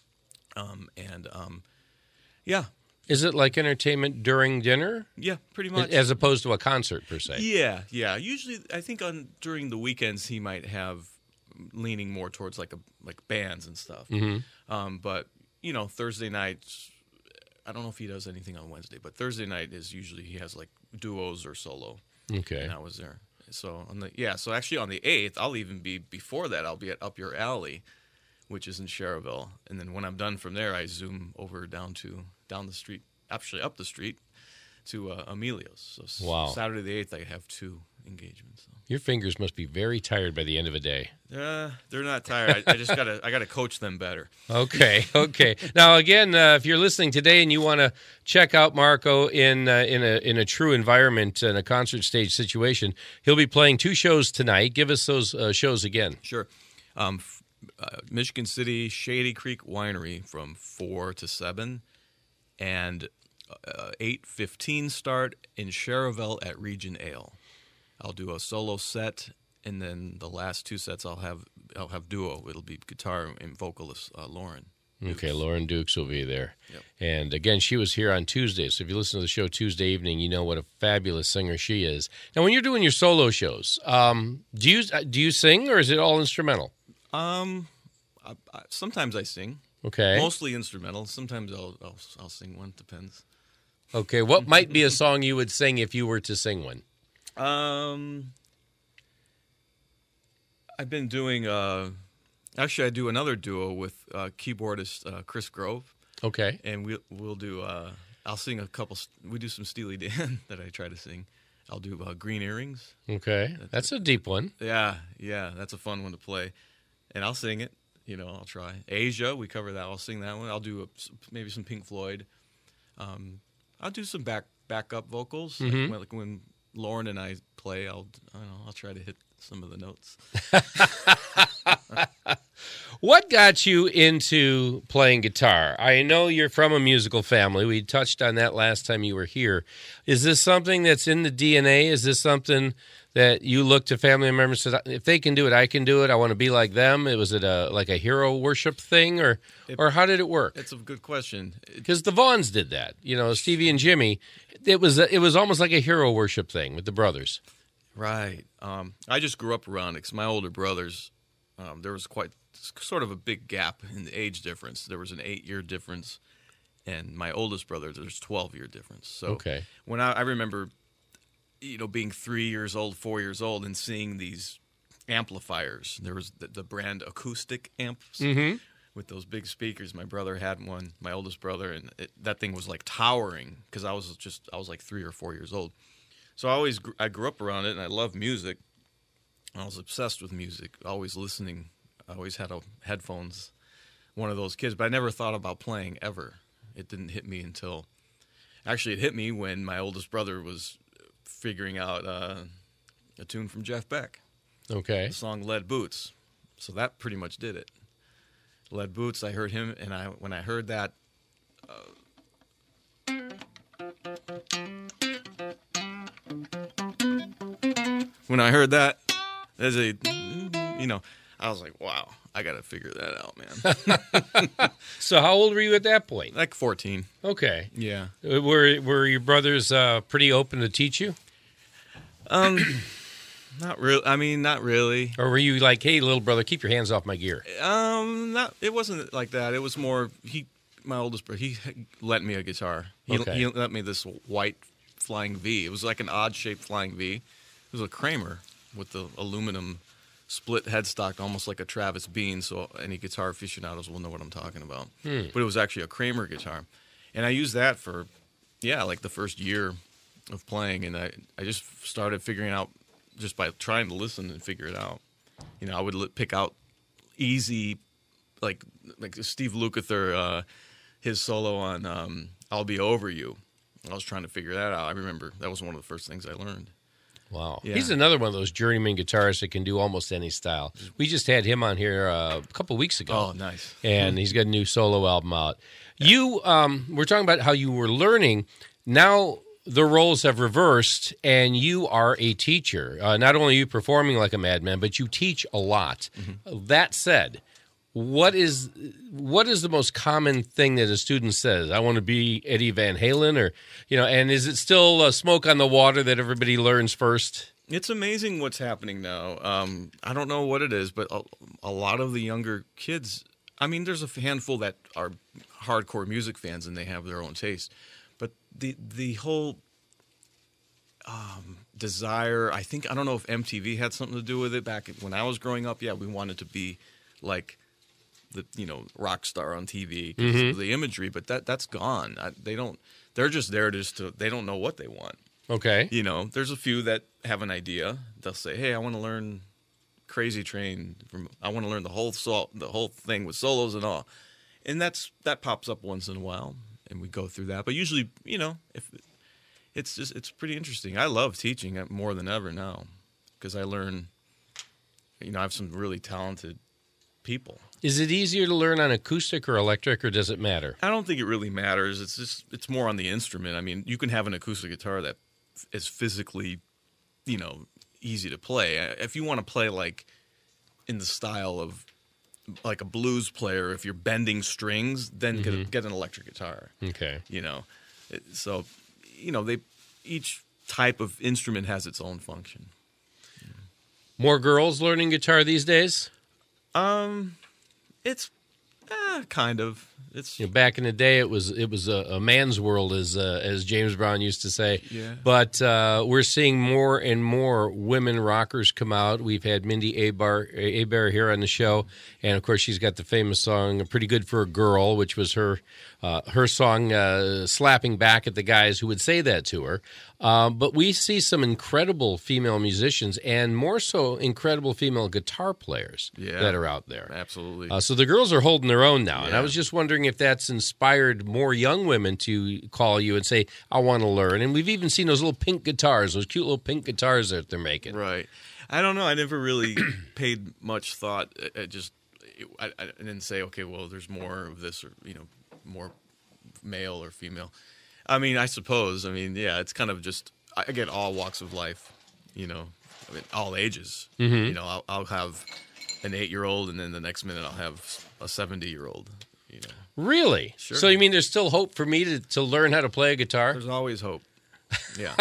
um, and um, yeah, Is it like entertainment during dinner? yeah, pretty much. As opposed to a concert, per se? Yeah, yeah. Usually, I think on during the weekends he might have leaning more towards like a like bands and stuff. Mm-hmm. Um, but you know, Thursday nights, I don't know if he does anything on Wednesday, but Thursday night is usually he has like duos or solo. Okay. And I was there. So on the yeah, so actually on the eighth, I'll even be before that. I'll be at Up Your Alley, which is in Cherville, and then when I'm done from there, I zoom over down to down the street, actually up the street to uh, Emilio's. So s- Wow. Saturday the eighth, I have two engagements. So. Your fingers must be very tired by the end of a day. Uh, they're not tired. I, I just gotta I gotta coach them better. Okay, okay. Now, again, uh, if you're listening today and you want to check out Marco in uh, in a in a true environment, in a concert stage situation, he'll be playing two shows tonight. Give us those uh, shows again. Sure. Um, f- uh, Michigan City Shady Creek Winery from four to seven, and uh, eight fifteen start in Cherville at Region Ale. I'll do a solo set, and then the last two sets I'll have I'll have duo. It'll be guitar and vocalist uh, Lauren. Okay, Lauren Dukes will be there. Yep. And again, she was here on Tuesday. So if you listen to the show Tuesday evening, you know what a fabulous singer she is. Now, when you're doing your solo shows, um, do you do you sing or is it all instrumental? Um, I, I, sometimes I sing, Okay. mostly instrumental. Sometimes I'll, I'll I'll sing one. Depends. Okay. What might be a song you would sing if you were to sing one? Um, I've been doing. Uh, actually, I do another duo with uh, keyboardist uh, Chris Grove, Okay. and we'll we'll do. Uh, I'll sing a couple. We do some Steely Dan that I try to sing. I'll do uh, Green Earrings. Okay. That's a deep one. Yeah, yeah, that's a fun one to play, and I'll sing it. You know, I'll try. Asia, we cover that. I'll sing that one. I'll do a, maybe some Pink Floyd. Um, I'll do some back backup vocals, like, when, like when Lauren and I play. I'll I don't know. I'll try to hit some of the notes. What got you into playing guitar? I know you're from a musical family. We touched on that last time you were here. Is this something that's in the D N A? Is this something that you look to family members and said, if they can do it, I can do it. I want to be like them. Was it a like a hero worship thing, or or how did it work? It's a good question. It- Because the Vaughns did that. You know, Stevie and Jimmy. It was a, it was almost like a hero worship thing with the brothers. Right. Um, I just grew up around it because my older brothers, um, there was quite sort of a big gap in the age difference. There was an eight-year difference, and my oldest brother, there's twelve-year difference. So Okay. when I, I remember, you know, being three years old, four years old, and seeing these amplifiers. There was the, the brand acoustic amps with those big speakers. My brother had one, my oldest brother, and it, that thing was like towering because I was just I was like three or four years old. So I always gr- I grew up around it, and I love music. I was obsessed with music, always listening. I always had a, headphones, one of those kids, but I never thought about playing ever. It didn't hit me until, actually it hit me when my oldest brother was figuring out uh, a tune from Jeff Beck, Okay. the song Lead Boots. So that pretty much did it. Lead Boots, I heard him, and I when I heard that, uh, when I heard that, as a, you know, I was like, wow, I got to figure that out, man. So how old were you at that point? Like fourteen. Okay. Yeah. Were were your brothers uh, pretty open to teach you? Um, Not real. I mean, not really. Or were you like, hey, little brother, keep your hands off my gear? Um, not. It wasn't like that. It was more he, my oldest brother. He lent me a guitar. He, Okay. he lent me this white Flying V. It was like an odd shaped Flying V. It was a Kramer with the aluminum split headstock, almost like a Travis Bean. So any guitar aficionados will know what I'm talking about. Hmm. But it was actually a Kramer guitar, and I used that for, yeah, like the first year of playing, and I I just started figuring out just by trying to listen and figure it out. You know, I would li- pick out easy, like like Steve Lukather, uh, his solo on um, "I'll Be Over You." I was trying to figure that out. I remember that was one of the first things I learned. Wow. Yeah. He's another one of those journeyman guitarists that can do almost any style. We just had him on here uh, a couple weeks ago. Oh, nice. And he's got a new solo album out. You, um, we're talking about how you were learning. Now the roles have reversed, and you are a teacher. Uh, not only are you performing like a madman, but you teach a lot. That said, what is what is the most common thing that a student says? I want to be Eddie Van Halen, or you know, and is it still uh, smoke on the water that everybody learns first? It's amazing what's happening now. Um, I don't know what it is, but a, a lot of the younger kids, I mean, there's a handful that are hardcore music fans and they have their own taste. But the the whole um, desire, I think, I don't know if M T V had something to do with it back when I was growing up. Yeah, we wanted to be like the, you know, rock star on T V, 'cause Mhm. of the imagery, but that that's gone. I, they don't, they're just there just to, they don't know what they want. Okay. You know, there's a few that have an idea. They'll say, "Hey, I want to learn Crazy Train. From, I want to learn the whole sol- the whole thing with solos and all." And that's that pops up once in a while, and we go through that. But usually, you know, if it's just it's pretty interesting. I love teaching more than ever now because I learn. You know, I have some really talented people. Is it easier to learn on acoustic or electric, or does it matter? I don't think it really matters. It's just it's more on the instrument. I mean, you can have an acoustic guitar that is physically, you know, easy to play. If you want to play like in the style of like a blues player, if you're bending strings, then get, a, get an electric guitar. Okay. You know, It- so you know they each type of instrument has its own function. More girls learning guitar these days? Um, it's eh, kind of it's You know, back in the day, it was it was a, a man's world, as uh, as James Brown used to say. Yeah. But uh, we're seeing more and more women rockers come out. We've had Mindy Abar, Abar here on the show, and of course, she's got the famous song "Pretty Good for a Girl," which was her uh, her song, uh, slapping back at the guys who would say that to her. Um, but we see some incredible female musicians, and more so, incredible female guitar players Yeah. that are out there. absolutely. Uh, so the girls are holding their own now, and I Yeah. was just wondering if that's inspired more young women to call you and say, "I want to learn." And we've even seen those little pink guitars, those cute little pink guitars that they're making. Right. I don't know. I never really paid much thought. I, I just I, I didn't say, okay, well, there's more of this, or you know, more male or female. I mean, I suppose. I mean, yeah, it's kind of just I get all walks of life. You know, I mean, all ages. Mm-hmm. You know, I'll, I'll have an eight-year-old, and then the next minute I'll have a seventy-year-old. You know, Really? Sure. So you mean there's still hope for me to, to learn how to play a guitar? there's always hope. Yeah.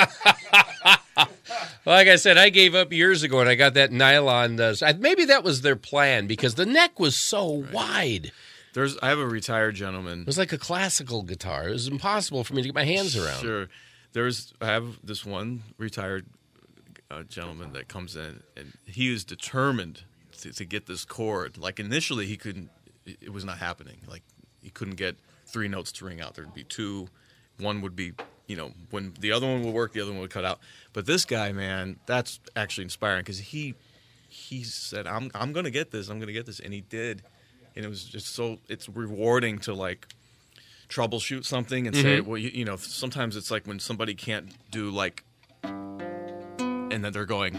Like I said, I gave up years ago, and I got that nylon. Uh, I- maybe that was their plan because the neck was so wide. There's I have a retired gentleman. It was like a classical guitar. It was impossible for me to get my hands around. Sure. There's I have this one retired uh, gentleman that comes in, and he is determined to, to get this chord. Like initially, he couldn't. It it was not happening. Like he couldn't get three notes to ring out. There'd be two. One would be, you know, when the other one would work, the other one would cut out. But this guy, man, that's actually inspiring because he he said, "I'm I'm gonna get this. I'm gonna get this," and he did. And it was just so it's rewarding to like troubleshoot something and say, well, you, you know, sometimes it's like when somebody can't do like, and then they're going,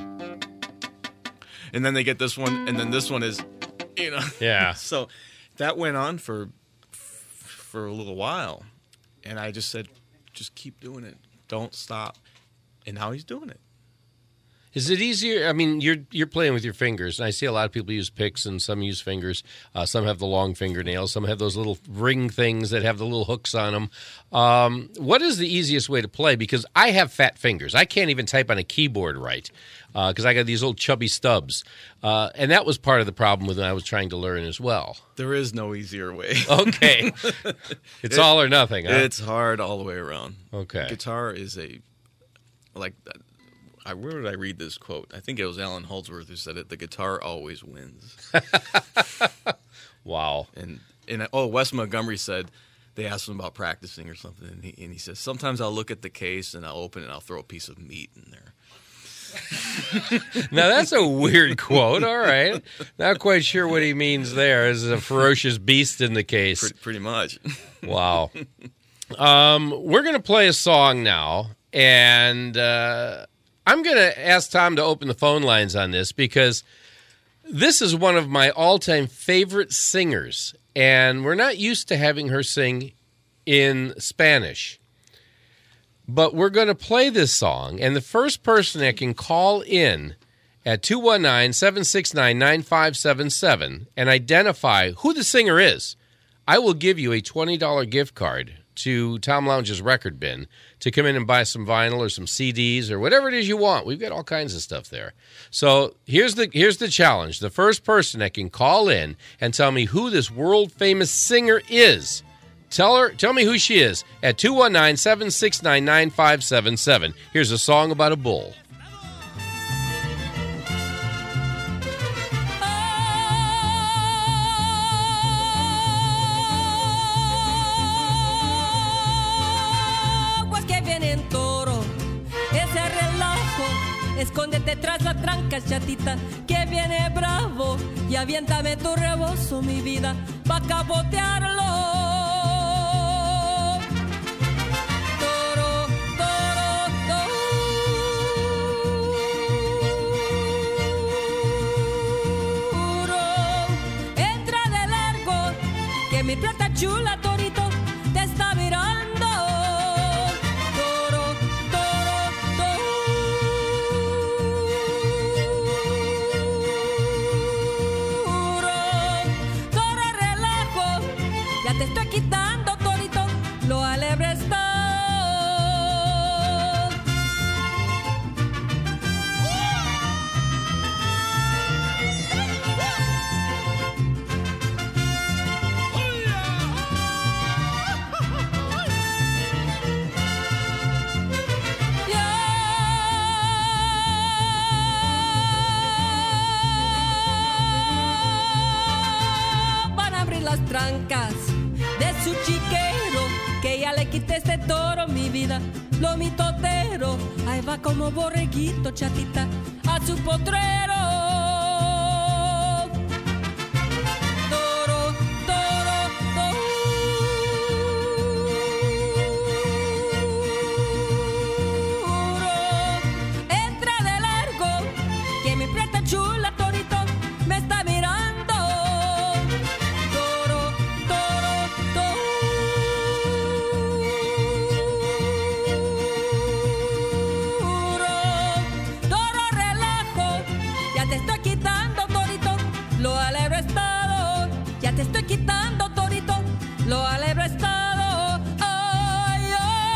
and then they get this one, and then this one is, you know, Yeah. so that went on for for a little while, and I just said, just keep doing it, don't stop, and now he's doing it. Is it easier? I mean, you're you're playing with your fingers, and I see a lot of people use picks, and some use fingers. Uh, some have the long fingernails. Some have those little ring things that have the little hooks on them. Um, what is the easiest way to play? Because I have fat fingers. I can't even type on a keyboard right because uh, I got these old chubby stubs. Uh, and that was part of the problem when I was trying to learn as well. There is no easier way. Okay. It's It- all or nothing, huh? It's hard all the way around. Okay. Guitar is a, like, I, where did I read this quote? I think it was Alan Holdsworth who said it. The guitar always wins. Wow. And, and oh, Wes Montgomery said, they asked him about practicing or something, and he, and he says, sometimes I'll look at the case and I'll open it and I'll throw a piece of meat in there. Now, that's a weird quote. All right. Not quite sure what he means there. Is a ferocious beast in the case. Pretty, pretty much. Wow. Um, we're going to play a song now, and uh, I'm going to ask Tom to open the phone lines on this because this is one of my all-time favorite singers, and we're not used to having her sing in Spanish. But we're going to play this song, and the first person that can call in at two one nine, seven six nine, nine five seven seven and identify who the singer is, I will give you a twenty dollars gift card to Tom Lounge's Record Bin to come in and buy some vinyl or some C Ds or whatever it is you want. We've got all kinds of stuff there. So here's the here's the challenge. The first person that can call in and tell me who this world-famous singer is, Tell her, tell me who she is at two one nine, seven six nine, nine five seven seven. Here's a song about a bull. Aguas que vienen toro, ese relajo, escóndete tras las trancas, chatita, que viene bravo y aviéntame tu rebozo, mi vida, pa' capotearlo. Mi plata chula, torito, te está mirando. Toro, toro, toro. Toro, relajo, ya te estoy quitando, torito, lo alegre está. Las trancas de su chiquero, que ya le quité este toro, mi vida, lo mitotero, ahí va como borreguito, chatita, a su potrero. Toro, toro, toro. Entra de largo, que mi plata chula, torito, me está mirando. Te estoy quitando, torito, lo alegre estado. Ay,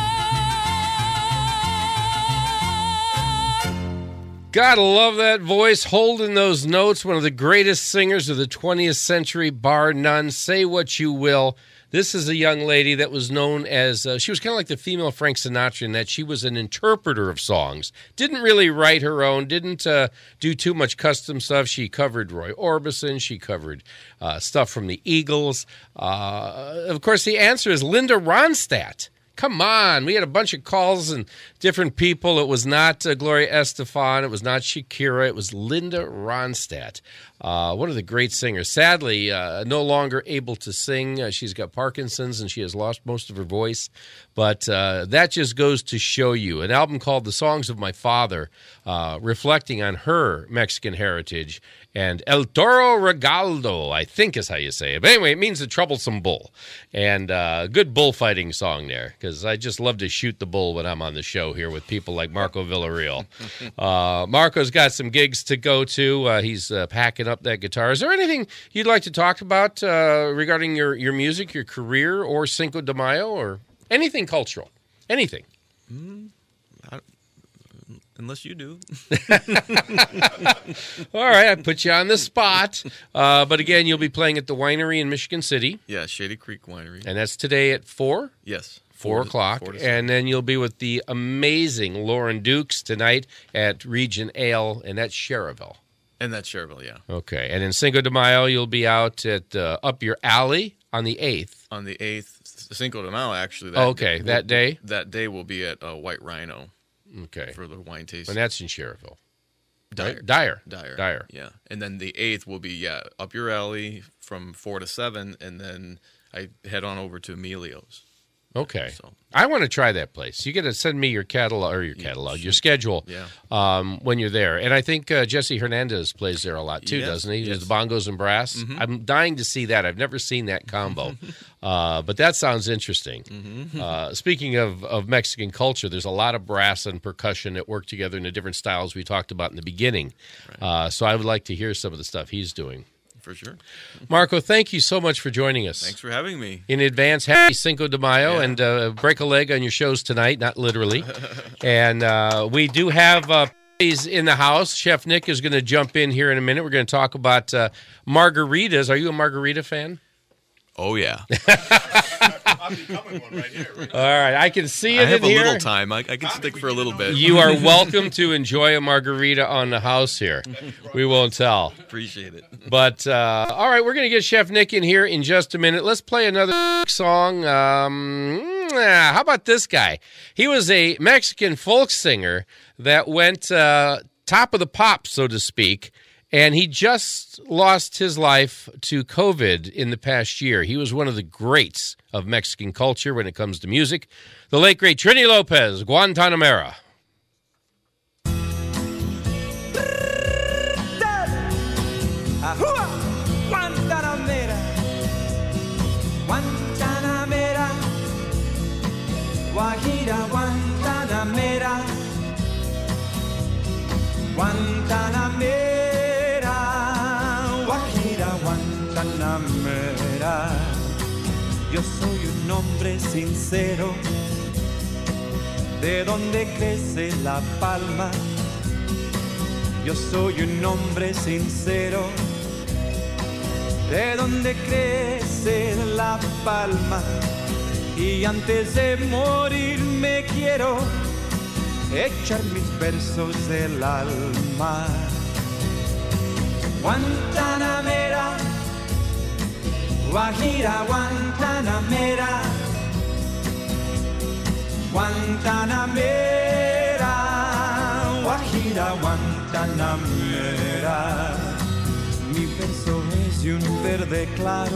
ay. Gotta love that voice, holding those notes. One of the greatest singers of the twentieth century, bar none. Say what you will. This is a young lady that was known as, uh, she was kind of like the female Frank Sinatra in that she was an interpreter of songs. Didn't really write her own, didn't uh, do too much custom stuff. She covered Roy Orbison. She covered uh, stuff from the Eagles. Uh, of course, the answer is Linda Ronstadt. Come on. We had a bunch of calls and different people. It was not uh, Gloria Estefan. It was not Shakira. It was Linda Ronstadt, uh, one of the great singers. Sadly, uh, no longer able to sing. Uh, she's got Parkinson's and she has lost most of her voice. But uh, that just goes to show you. An album called The Songs of My Father, uh, reflecting on her Mexican heritage and El Toro Regaldo, I think is how you say it. But anyway, it means the troublesome bull. And uh, good bullfighting song there, because I just love to shoot the bull when I'm on the show here with people like Marco Villarreal. uh, Marco's got some gigs to go to. Uh, he's uh, packing up that guitar. Is there anything you'd like to talk about uh, regarding your, your music, your career, or Cinco de Mayo, or anything cultural? Anything. Mm, I, unless you do. All right, I put you on the spot. Uh, but again, you'll be playing at the winery in Michigan City. Yeah, Shady Creek Winery. And that's today at four? Yes. Four, four o'clock. Four and then you'll be with the amazing Lauren Dukes tonight at Region Ale, and that's Cherville. And that's Cherville, yeah. Okay. And in Cinco de Mayo, you'll be out at uh, Up Your Alley on the eighth. On the eighth. Cinco de Mayo, actually. That oh, okay. Day, that day? That day will be at uh, White Rhino. Okay. For the wine tasting. And that's in Cherville. Dyer. Right? Dyer. Dyer. Dyer. Yeah. And then the eighth will be, yeah, Up Your Alley from four to seven, and then I head on over to Emilio's. Okay. So. I want to try that place. You got to send me your catalog, or your catalog, your schedule yeah. um, when you're there. And I think uh, Jesse Hernandez plays there a lot too, yes. doesn't he? Yes. There's the bongos and brass. Mm-hmm. I'm dying to see that. I've never seen that combo. uh, but that sounds interesting. Mm-hmm. uh, speaking of, of Mexican culture, there's a lot of brass and percussion that work together in the different styles we talked about in the beginning. Right. Uh, so I would like to hear some of the stuff he's doing. For sure. Marco, thank you so much for joining us. Thanks for having me. In advance, happy Cinco de Mayo, yeah. and uh, break a leg on your shows tonight, not literally. and uh, we do have uh, in the house. Chef Nick is going to jump in here in a minute. We're going to talk about uh, margaritas. Are you a margarita fan? Oh, yeah. I'm becoming one right here. Right? All right, I can see it I have in a here. little time. I, I can stick for a little bit. You are welcome to enjoy a margarita on the house here. We won't tell. Appreciate it. But, uh, all right, we're going to get Chef Nick in here in just a minute. Let's play another song. Um, how about this guy? He was a Mexican folk singer that went uh, top of the pop, so to speak. And he just lost his life to COVID in the past year. He was one of the greats of Mexican culture when it comes to music. The late, great Trini Lopez, Guantanamera. Ahua, Guantanamera, Guantanamera, Guajira, Guantanamera, Guantanamera, Guajira, Guantanamera. Yo soy un hombre sincero, de donde crece la palma. Yo soy un hombre sincero, de donde crece la palma. Y antes de morir me quiero echar mis versos del alma. Guantanamera, Guajira, Guantanamera, Guantanamera, Guajira, Guantanamera. Mi verso es de un verde claro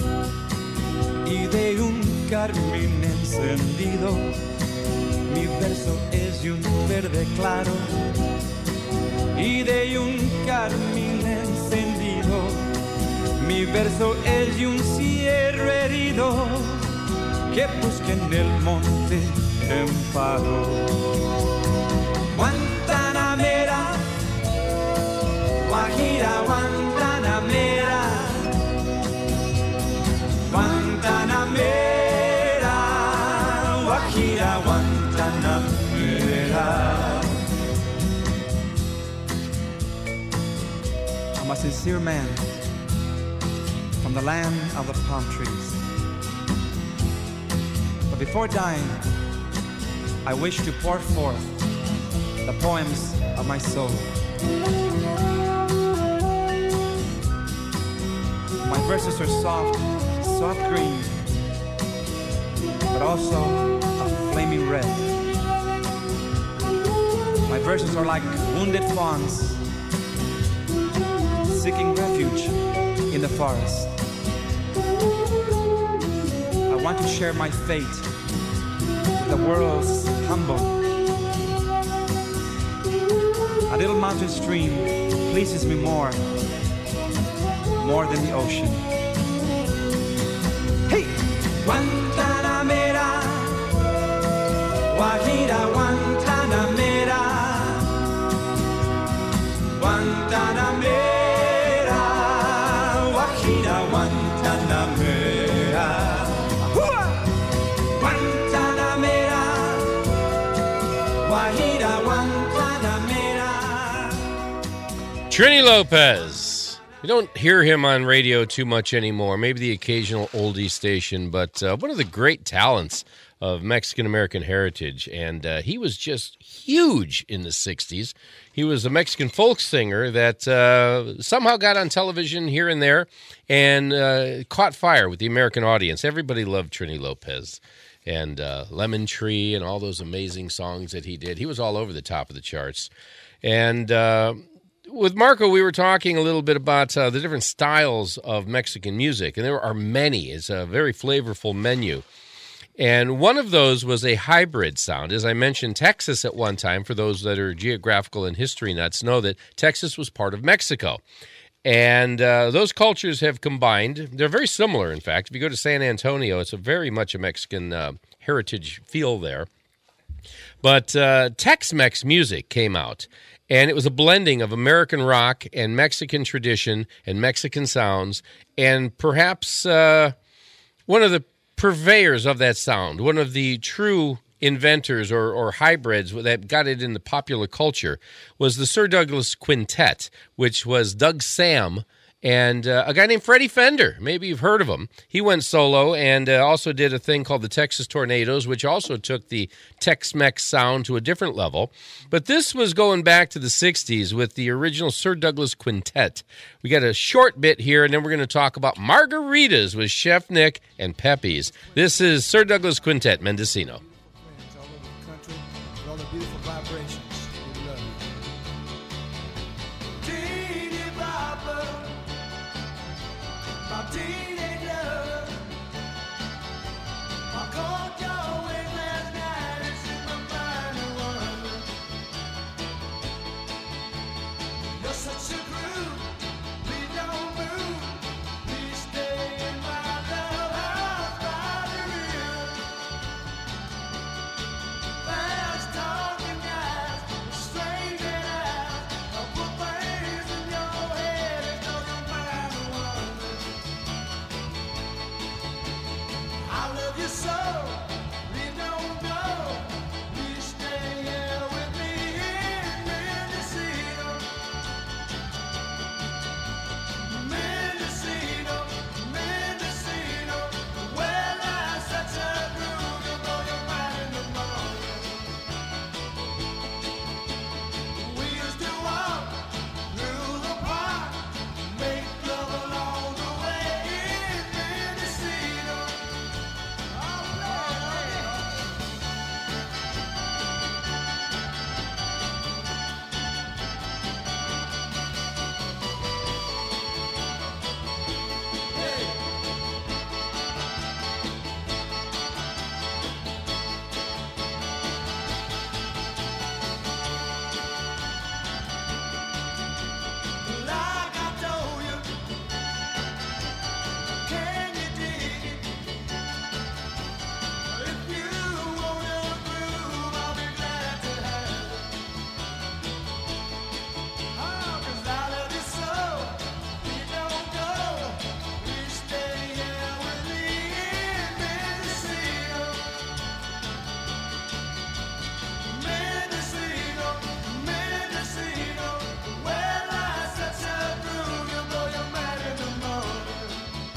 y de un carmín encendido. Mi verso es de un verde claro y de un carmín encendido. Mi verso es de un cierro herido que busca en el monte Emparo. Guantanamera, Guajira, Guantanamera, Guantanamera, Guajira, Guantanamera. I'm a sincere man from the land of the palm trees. But before dying, I wish to pour forth the poems of my soul. My verses are soft, soft green, but also a flaming red. My verses are like wounded fawns seeking refuge in the forest. I want to share my fate with the world's humble. A little mountain stream pleases me more more than the ocean. Hey! Guantanamera, Guajira, Guantanamera, Guantanamera, Guajira, Guantanamera. Hua! Guantanamera, Guajira, Guantanamera. Trini Lopez. You don't hear him on radio too much anymore, maybe the occasional oldie station, but uh, one of the great talents of Mexican-American heritage, and uh, he was just huge in the sixties. He was a Mexican folk singer that uh, somehow got on television here and there and uh, caught fire with the American audience. Everybody loved Trini Lopez and uh, Lemon Tree and all those amazing songs that he did. He was all over the top of the charts. And uh, with Marco, we were talking a little bit about uh, the different styles of Mexican music, and there are many. It's a very flavorful menu. And one of those was a hybrid sound. As I mentioned, Texas at one time, for those that are geographical and history nuts, know that Texas was part of Mexico. And uh, those cultures have combined. They're very similar, in fact. If you go to San Antonio, it's a very much a Mexican uh, heritage feel there. But uh, Tex-Mex music came out. And it was a blending of American rock and Mexican tradition and Mexican sounds, and perhaps uh, one of the purveyors of that sound, one of the true inventors or, or hybrids that got it in the popular culture, was the Sir Douglas Quintet, which was Doug Sam and uh, a guy named Freddie Fender. Maybe you've heard of him. He went solo and uh, also did a thing called the Texas Tornadoes, which also took the Tex-Mex sound to a different level. But this was going back to the sixties with the original Sir Douglas Quintet. We got a short bit here, and then we're going to talk about margaritas with Chef Nick and Pepe's. This is Sir Douglas Quintet, Mendocino. Friends all over the country with all the beautiful vibrations. We love you. Teeny bopper, my teenager. I caught your wing last night, it's in my mind and wonder. You're such a groove, we don't move. Please stay in my love house by the river. Fast talking guys, strange and out. I'll put things in your head and know your mind and wonder. I love you so, we don't know. Please stay here with me in Mendocino. Mendocino, Mendocino. Well, I'm such a groove, you'll blow your mind in the morning. We used to walk through the park, make love along the way in Mendocino. Oh, Lord. Hey. Like I told you, can you dig it? If you wanna groove, I'll be glad to have it. Oh, 'cause I love you so, we don't go. Please stay here with me in Mendocino. Mendocino, Mendocino. Well, I'm such a groove, you'll blow your mind in the morning.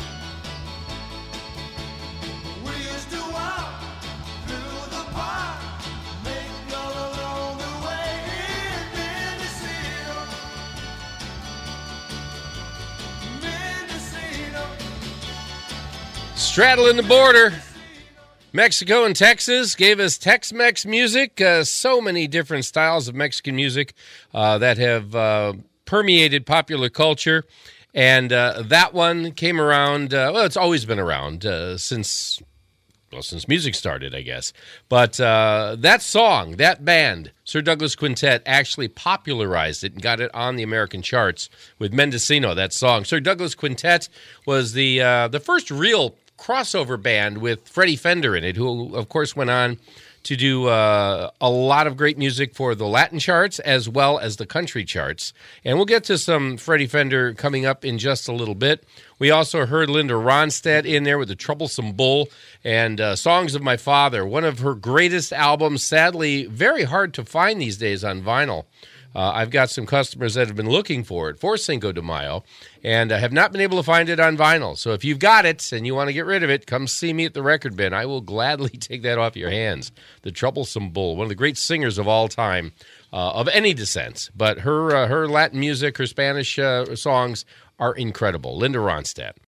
We used to walk through the park, make love along the way in Mendocino. Mendocino. Straddling the border, Mexico and Texas gave us Tex-Mex music. Uh, so many different styles of Mexican music uh, that have uh, permeated popular culture. And uh, that one came around, uh, well, it's always been around uh, since well, since music started, I guess. But uh, that song, that band, Sir Douglas Quintet, actually popularized it and got it on the American charts with Mendocino, that song. Sir Douglas Quintet was the uh, the first real crossover band with Freddie Fender in it, who, of course, went on to do uh, a lot of great music for the Latin charts as well as the country charts. And we'll get to some Freddie Fender coming up in just a little bit. We also heard Linda Ronstadt in there with The Troublesome Bull and uh, Songs of My Father, one of her greatest albums, sadly very hard to find these days on vinyl. Uh, I've got some customers that have been looking for it for Cinco de Mayo and uh, have not been able to find it on vinyl. So if you've got it and you want to get rid of it, come see me at the record bin. I will gladly take that off your hands. The Troublesome Bull, one of the great singers of all time, uh, of any descent. But her, uh, her Latin music, her Spanish uh, songs are incredible. Linda Ronstadt.